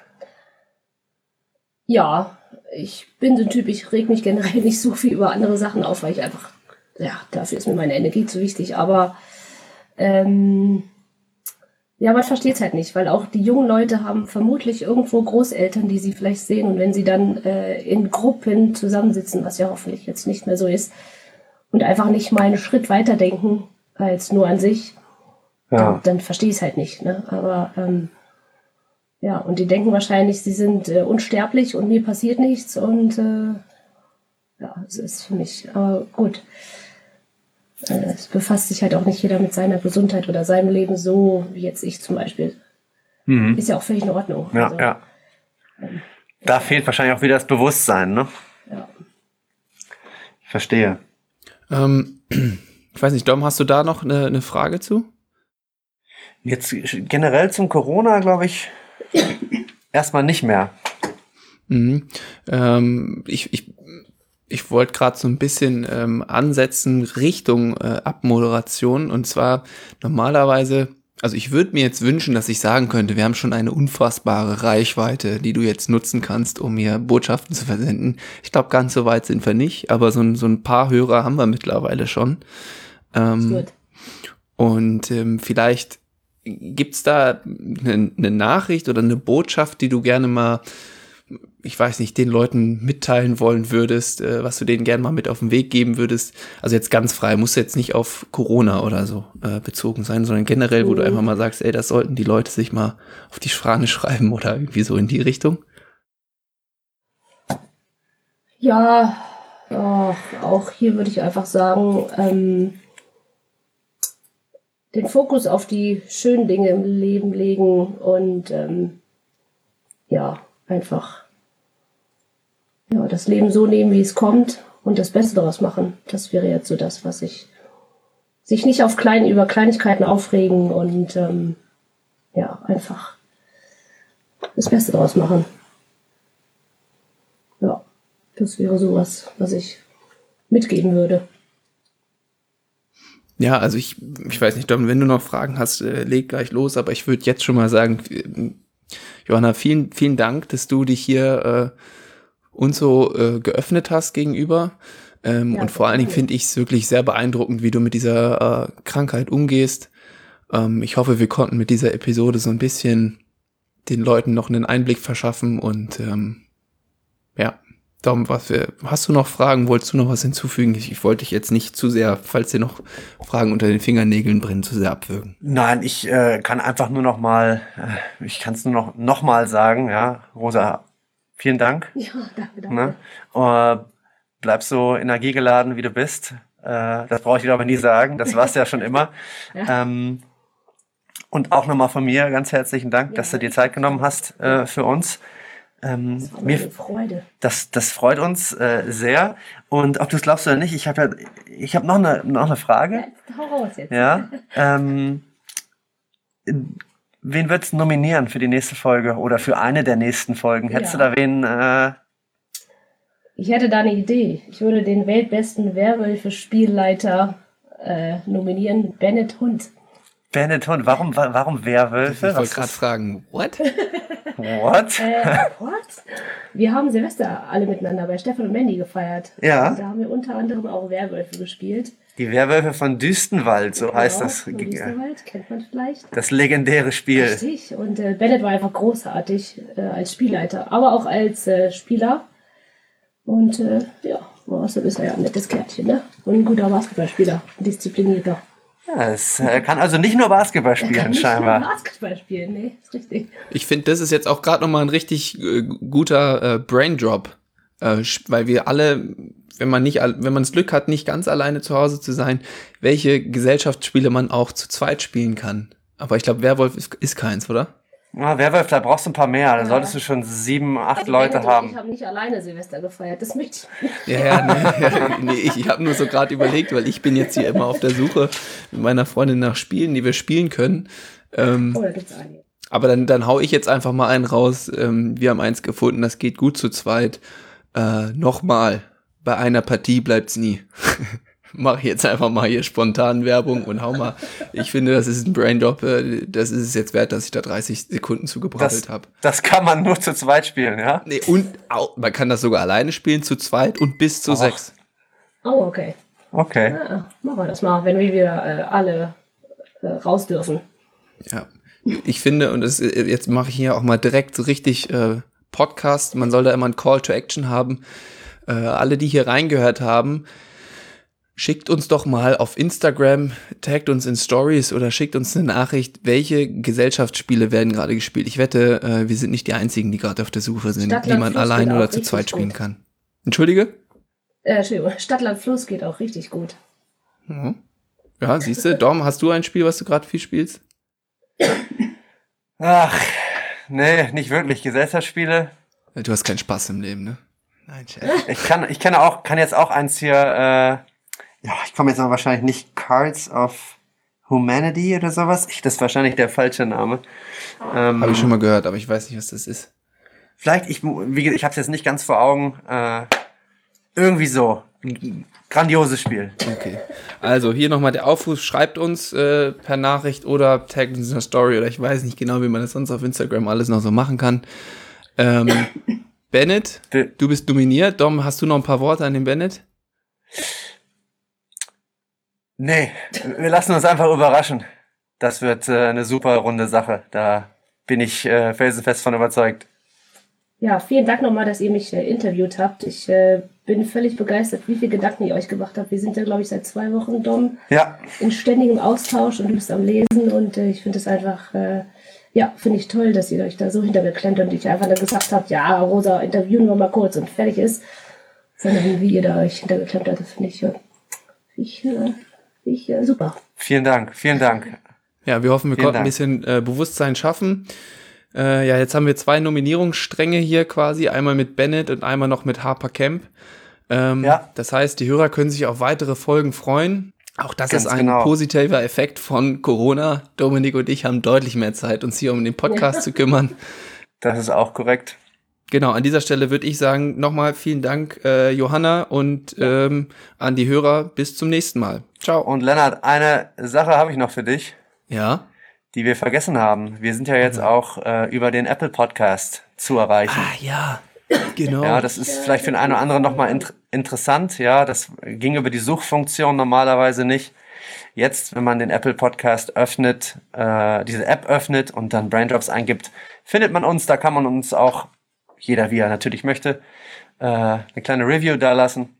Ja, ich bin so ein Typ, ich reg mich generell nicht so viel über andere Sachen auf, weil ich einfach, ja, dafür ist mir meine Energie zu wichtig. Aber ähm, ja, man versteht es halt nicht, weil auch die jungen Leute haben vermutlich irgendwo Großeltern, die sie vielleicht sehen. Und wenn sie dann äh, in Gruppen zusammensitzen, was ja hoffentlich jetzt nicht mehr so ist, und einfach nicht mal einen Schritt weiter denken als nur an sich, ja. dann, dann verstehe ich es halt nicht. Ne? Aber ähm, ja, und die denken wahrscheinlich, sie sind äh, unsterblich und mir passiert nichts. Und äh, ja, es ist für mich, aber gut. Es befasst sich halt auch nicht jeder mit seiner Gesundheit oder seinem Leben so, wie jetzt ich zum Beispiel. Mhm. Ist ja auch völlig in Ordnung. Ja, also, ja. Ähm, da ja. fehlt wahrscheinlich auch wieder das Bewusstsein, ne? Ja. Ich verstehe. Ähm, ich weiß nicht, Dom, hast du da noch eine, eine Frage zu? Jetzt generell zum Corona, glaube ich, erstmal nicht mehr. Mhm. Ähm, ich, ich Ich wollte gerade so ein bisschen ähm, ansetzen Richtung äh, Abmoderation, und zwar normalerweise, also ich würde mir jetzt wünschen, dass ich sagen könnte, wir haben schon eine unfassbare Reichweite, die du jetzt nutzen kannst, um mir Botschaften zu versenden. Ich glaube, ganz so weit sind wir nicht, aber so ein, so ein paar Hörer haben wir mittlerweile schon. Ähm, Gut. Und ähm, vielleicht gibt's da eine, eine Nachricht oder eine Botschaft, die du gerne mal, ich weiß nicht, den Leuten mitteilen wollen würdest, äh, was du denen gerne mal mit auf den Weg geben würdest. Also jetzt ganz frei, muss jetzt nicht auf Corona oder so äh, bezogen sein, sondern generell, wo mhm. du einfach mal sagst, ey, das sollten die Leute sich mal auf die Fahne schreiben oder irgendwie so in die Richtung. Ja, oh, auch hier würde ich einfach sagen, ähm, den Fokus auf die schönen Dinge im Leben legen und ähm, ja, einfach ja, das Leben so nehmen, wie es kommt und das Beste daraus machen. Das wäre jetzt so das, was ich... Sich nicht auf klein, über Kleinigkeiten aufregen und ähm, ja, einfach das Beste daraus machen. Ja, das wäre sowas, was ich mitgeben würde. Ja, also ich, ich weiß nicht, Dom, wenn du noch Fragen hast, äh, leg gleich los, aber ich würde jetzt schon mal sagen, äh, Johanna, vielen, vielen Dank, dass du dich hier äh, uns so äh, geöffnet hast gegenüber. Ähm, ja, und vor allen Dingen finde ich es wirklich sehr beeindruckend, wie du mit dieser äh, Krankheit umgehst. Ähm, ich hoffe, wir konnten mit dieser Episode so ein bisschen den Leuten noch einen Einblick verschaffen und ähm, ja, Dom, was wir, hast du noch Fragen? Wolltest du noch was hinzufügen? Ich, ich wollte dich jetzt nicht zu sehr, falls dir noch Fragen unter den Fingernägeln brennen, zu sehr abwürgen. Nein, ich äh, kann einfach nur noch mal, äh, ich kann es nur noch, noch mal sagen, ja, Rosa, vielen Dank. Ja, danke, danke. Ne? Äh, bleib so energiegeladen, wie du bist. Äh, das brauche ich dir aber nie sagen, das war's ja schon immer. Ja. Ähm, und auch nochmal von mir ganz herzlichen Dank, ja, dass du dir Zeit genommen hast äh, für uns. Ähm, das war mir eine Freude. Das, das freut uns äh, sehr. Und ob du es glaubst oder nicht, ich habe ja, ich habe noch eine, noch eine Frage. Ja, hau raus jetzt. Ja. Ähm, wen würdest du nominieren für die nächste Folge oder für eine der nächsten Folgen? Hättest ja. du da wen? Äh Ich hätte da eine Idee. Ich würde den weltbesten Werwölfe-Spielleiter äh, nominieren, Bennett Hund. Bennett Hund, warum, warum Werwölfe? Ich wollte gerade fragen, what? What? Äh, what? Wir haben Silvester alle miteinander bei Stefan und Mandy gefeiert. Ja. Und da haben wir unter anderem auch Werwölfe gespielt. Die Werwölfe von Düstenwald, so Genau, heißt das. von Düsterwald, kennt man vielleicht. Das legendäre Spiel. Richtig. Und äh, Bennett war einfach großartig äh, als Spielleiter, aber auch als äh, Spieler. Und äh, ja, außerdem ist er ja ein nettes Kärtchen, ne? Und ein guter Basketballspieler, ein disziplinierter. Ja, es äh, kann also nicht nur Basketball Er spielen, kann nicht scheinbar. nur Basketball spielen, nee, ist richtig. Ich finde, das ist jetzt auch gerade nochmal ein richtig äh, guter äh, Braindrop, äh, weil wir alle, wenn man nicht, wenn man das Glück hat, nicht ganz alleine zu Hause zu sein, welche Gesellschaftsspiele man auch zu zweit spielen kann. Aber ich glaube, Werwolf ist, ist keins, oder? Ja, Werwolf, da brauchst du ein paar mehr. Da Ja. solltest du schon sieben, acht Also Leute Bennett und haben. Ich habe nicht alleine Silvester gefeiert, das möchte ich nicht. Ja, ja, nee, ja, nee ich, ich habe nur so gerade überlegt, weil ich bin jetzt hier immer auf der Suche mit meiner Freundin nach Spielen, die wir spielen können. Ähm, Oh, da gibt's einige. aber dann, dann hau ich jetzt einfach mal einen raus. Ähm, wir haben eins gefunden, das geht gut zu zweit. Äh, Nochmal, bei einer Partie bleibt's nie. Mache ich jetzt einfach mal hier spontan Werbung und hau mal. Ich finde, das ist ein Braindrop. Äh, das ist es jetzt wert, dass ich da dreißig Sekunden zugebrabbelt Das, habe. das kann man nur zu zweit spielen, ja? Nee, und au, man kann das sogar alleine spielen, zu zweit und bis zu Ach. sechs. Oh, okay. Okay. Ja, machen wir das mal, wenn wir wieder äh, alle äh, raus dürfen. Ja, ich finde, und das, jetzt mache ich hier auch mal direkt so richtig äh, Podcast, man soll da immer ein Call to Action haben. Äh, alle, die hier reingehört haben, schickt uns doch mal auf Instagram, taggt uns in Stories oder schickt uns eine Nachricht, welche Gesellschaftsspiele werden gerade gespielt. Ich wette, äh, wir sind nicht die Einzigen, die gerade auf der Suche sind, Stadtland die man Fluss allein geht oder auch zu richtig zweit spielen gut. kann. Entschuldige? Äh, Entschuldigung, Stadtland Fluss geht auch richtig gut. Ja, ja, siehst du, Dom, hast du ein Spiel, was du gerade viel spielst? Ach, nee, nicht wirklich. Gesellschaftsspiele. Du hast keinen Spaß im Leben, ne? Nein, Chef. Ich kann, ich kann auch, kann jetzt auch eins hier, äh, ja, ich komme jetzt aber wahrscheinlich nicht Cards of Humanity oder sowas. Ich, das ist wahrscheinlich der falsche Name. Ähm, Habe ich schon mal gehört, aber ich weiß nicht, was das ist. Vielleicht, ich, wie gesagt, ich habe es jetzt nicht ganz vor Augen. Äh, irgendwie so. Ein grandioses Spiel. Okay. Also hier nochmal der Aufruf, schreibt uns äh, per Nachricht oder taggt uns in der Story oder ich weiß nicht genau, wie man das sonst auf Instagram alles noch so machen kann. Ähm, Bennett, Be- du bist nominiert. Dom, hast du noch ein paar Worte an den Bennett? Nee, wir lassen uns einfach überraschen. Das wird äh, eine super runde Sache. Da bin ich äh, felsenfest von überzeugt. Ja, vielen Dank nochmal, dass ihr mich äh, interviewt habt. Ich äh, bin völlig begeistert, wie viele Gedanken ihr euch gemacht habt. Wir sind ja, glaube ich, seit zwei Wochen, Dom, Ja, in ständigem Austausch und du bist am Lesen und äh, ich finde es einfach, äh, ja, finde ich toll, dass ihr euch da so hintergeklemmt und ich einfach dann gesagt habt, ja, Rosa, interviewen wir mal kurz und fertig ist. Sondern wie ihr da euch hintergeklemmt habt, das finde ich, äh, ich, äh, ich äh, super. vielen Dank, vielen Dank. Ja, wir hoffen, wir Vielen konnten ein Dank. bisschen äh, Bewusstsein schaffen. Äh, ja, jetzt haben wir zwei Nominierungsstränge hier quasi, einmal mit Bennett und einmal noch mit Harper Camp. Ähm, Ja. Das heißt, die Hörer können sich auf weitere Folgen freuen. Auch das Ganz ist ein genau. positiver Effekt von Corona. Dominik und ich haben deutlich mehr Zeit, uns hier um den Podcast zu kümmern. Das ist auch korrekt. Genau, an dieser Stelle würde ich sagen, nochmal vielen Dank, äh, Johanna, und ähm, an die Hörer. Bis zum nächsten Mal. Ciao. Und Lennart, eine Sache habe ich noch für dich, Ja? die wir vergessen haben. Wir sind ja jetzt auch äh, über den Apple Podcast zu erreichen. Ah, ja. Genau. Ja, das ist vielleicht für den einen oder anderen nochmal int- interessant. Ja, das ging über die Suchfunktion normalerweise nicht. Jetzt, wenn man den Apple Podcast öffnet, äh, diese App öffnet und dann Braindrops eingibt, findet man uns. Da kann man uns auch, jeder wie er natürlich möchte, äh, eine kleine Review da lassen.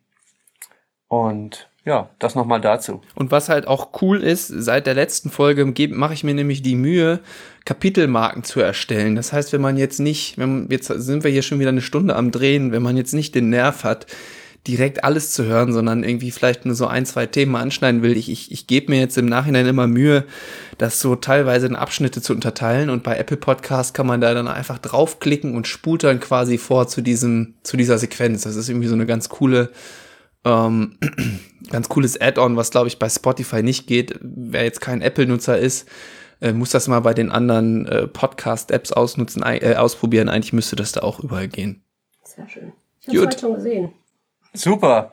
Und ja, das nochmal dazu. Und was halt auch cool ist, seit der letzten Folge geb- mache ich mir nämlich die Mühe, Kapitelmarken zu erstellen. Das heißt, wenn man jetzt nicht, wenn, jetzt sind wir hier schon wieder eine Stunde am Drehen, wenn man jetzt nicht den Nerv hat, direkt alles zu hören, sondern irgendwie vielleicht nur so ein, zwei Themen anschneiden will. Ich, ich, ich gebe mir jetzt im Nachhinein immer Mühe, das so teilweise in Abschnitte zu unterteilen, und bei Apple Podcast kann man da dann einfach draufklicken und spult dann quasi vor zu diesem, zu dieser Sequenz. Das ist irgendwie so eine ganz coole, ähm, ganz cooles Add-on, was, glaube ich, bei Spotify nicht geht. Wer jetzt kein Apple-Nutzer ist, äh, muss das mal bei den anderen äh, Podcast-Apps ausnutzen, äh, ausprobieren. Eigentlich müsste das da auch überall gehen. Sehr schön. Ich habe es Gut. heute schon gesehen. Super.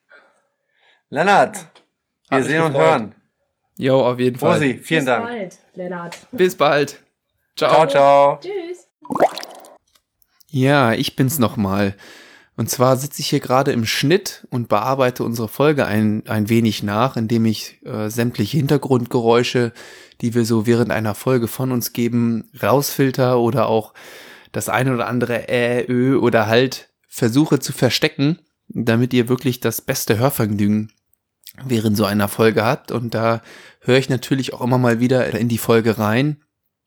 Lennart, wir mich sehen und gefreut. hören. Jo, auf jeden Fall. Rosi, vielen Bis Dank. bald, Lennart. Bis bald. Ciao, ciao. Tschüss. Ja, ich bin's nochmal. Und zwar sitze ich hier gerade im Schnitt und bearbeite unsere Folge ein, ein wenig nach, indem ich äh, sämtliche Hintergrundgeräusche, die wir so während einer Folge von uns geben, rausfilter oder auch das eine oder andere Ä, Ö oder halt versuche zu verstecken, damit ihr wirklich das beste Hörvergnügen während so einer Folge habt. Und da höre ich natürlich auch immer mal wieder in die Folge rein.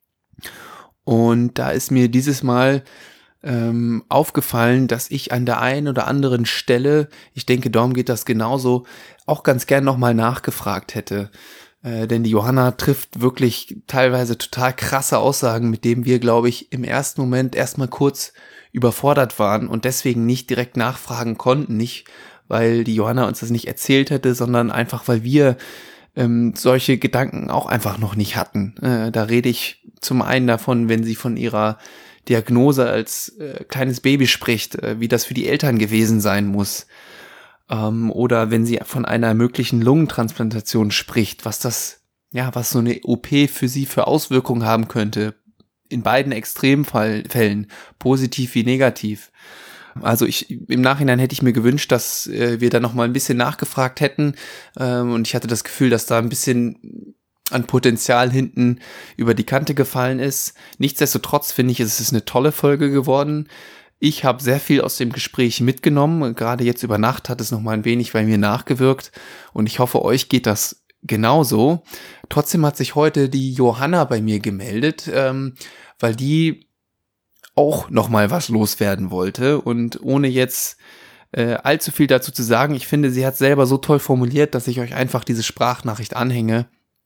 Und da ist mir dieses Mal ähm, aufgefallen, dass ich an der einen oder anderen Stelle, ich denke, Dom geht das genauso, auch ganz gern nochmal nachgefragt hätte. Äh, denn die Johanna trifft wirklich teilweise total krasse Aussagen, mit denen wir, glaube ich, im ersten Moment erstmal kurz überfordert waren und deswegen nicht direkt nachfragen konnten. Nicht, weil die Johanna uns das nicht erzählt hätte, sondern einfach, weil wir ähm, solche Gedanken auch einfach noch nicht hatten. Äh, da rede ich zum einen davon, wenn sie von ihrer Diagnose als äh, kleines Baby spricht, äh, wie das für die Eltern gewesen sein muss. Ähm, oder wenn sie von einer möglichen Lungentransplantation spricht, was das, ja, was so eine O P für sie für Auswirkungen haben könnte. In beiden Extremfällen, positiv wie negativ. Also ich, im Nachhinein hätte ich mir gewünscht, dass äh, wir da noch mal ein bisschen nachgefragt hätten. Ähm, und ich hatte das Gefühl, dass da ein bisschen an Potenzial hinten über die Kante gefallen ist. Nichtsdestotrotz finde ich, es ist eine tolle Folge geworden. Ich habe sehr viel aus dem Gespräch mitgenommen. Gerade jetzt über Nacht hat es noch mal ein wenig bei mir nachgewirkt. Und ich hoffe, euch geht das genauso. Trotzdem hat sich heute die Johanna bei mir gemeldet, ähm, weil die auch noch mal was loswerden wollte. Und ohne jetzt äh, allzu viel dazu zu sagen, ich finde, sie hat selber so toll formuliert, dass ich euch einfach diese Sprachnachricht anhänge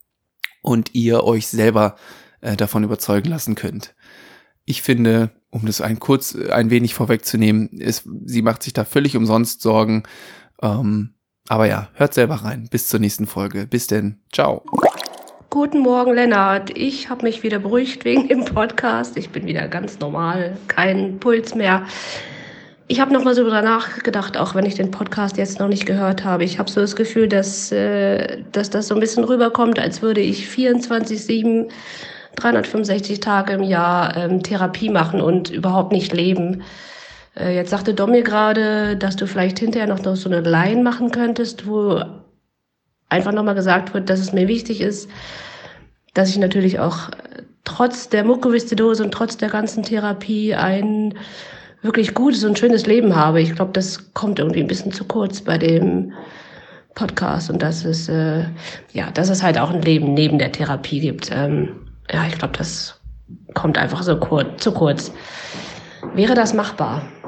und ihr euch selber äh, davon überzeugen lassen könnt. Ich finde, um das ein kurz ein wenig vorwegzunehmen, ist, sie macht sich da völlig umsonst Sorgen. Ähm, aber ja, hört selber rein. Bis zur nächsten Folge. Bis denn. Ciao. Guten Morgen, Lennart. Ich habe mich wieder beruhigt wegen dem Podcast. Ich bin wieder ganz normal, kein Puls mehr. Ich habe noch mal so darüber nachgedacht, auch wenn ich den Podcast jetzt noch nicht gehört habe. Ich habe so das Gefühl, dass, äh, dass das so ein bisschen rüberkommt, als würde ich vierundzwanzig sieben, dreihundertfünfundsechzig Tage im Jahr ähm, Therapie machen und überhaupt nicht leben. Äh, jetzt sagte Dom mir gerade, dass du vielleicht hinterher noch, noch so eine Line machen könntest, wo einfach nochmal gesagt wird, dass es mir wichtig ist, dass ich natürlich auch äh, trotz der Mukoviszidose und trotz der ganzen Therapie ein wirklich gutes und schönes Leben habe. Ich glaube, das kommt irgendwie ein bisschen zu kurz bei dem Podcast und dass es, äh, ja, dass es halt auch ein Leben neben der Therapie gibt. Ähm, ja, ich glaube, das kommt einfach so kurz, zu kurz. Wäre das machbar?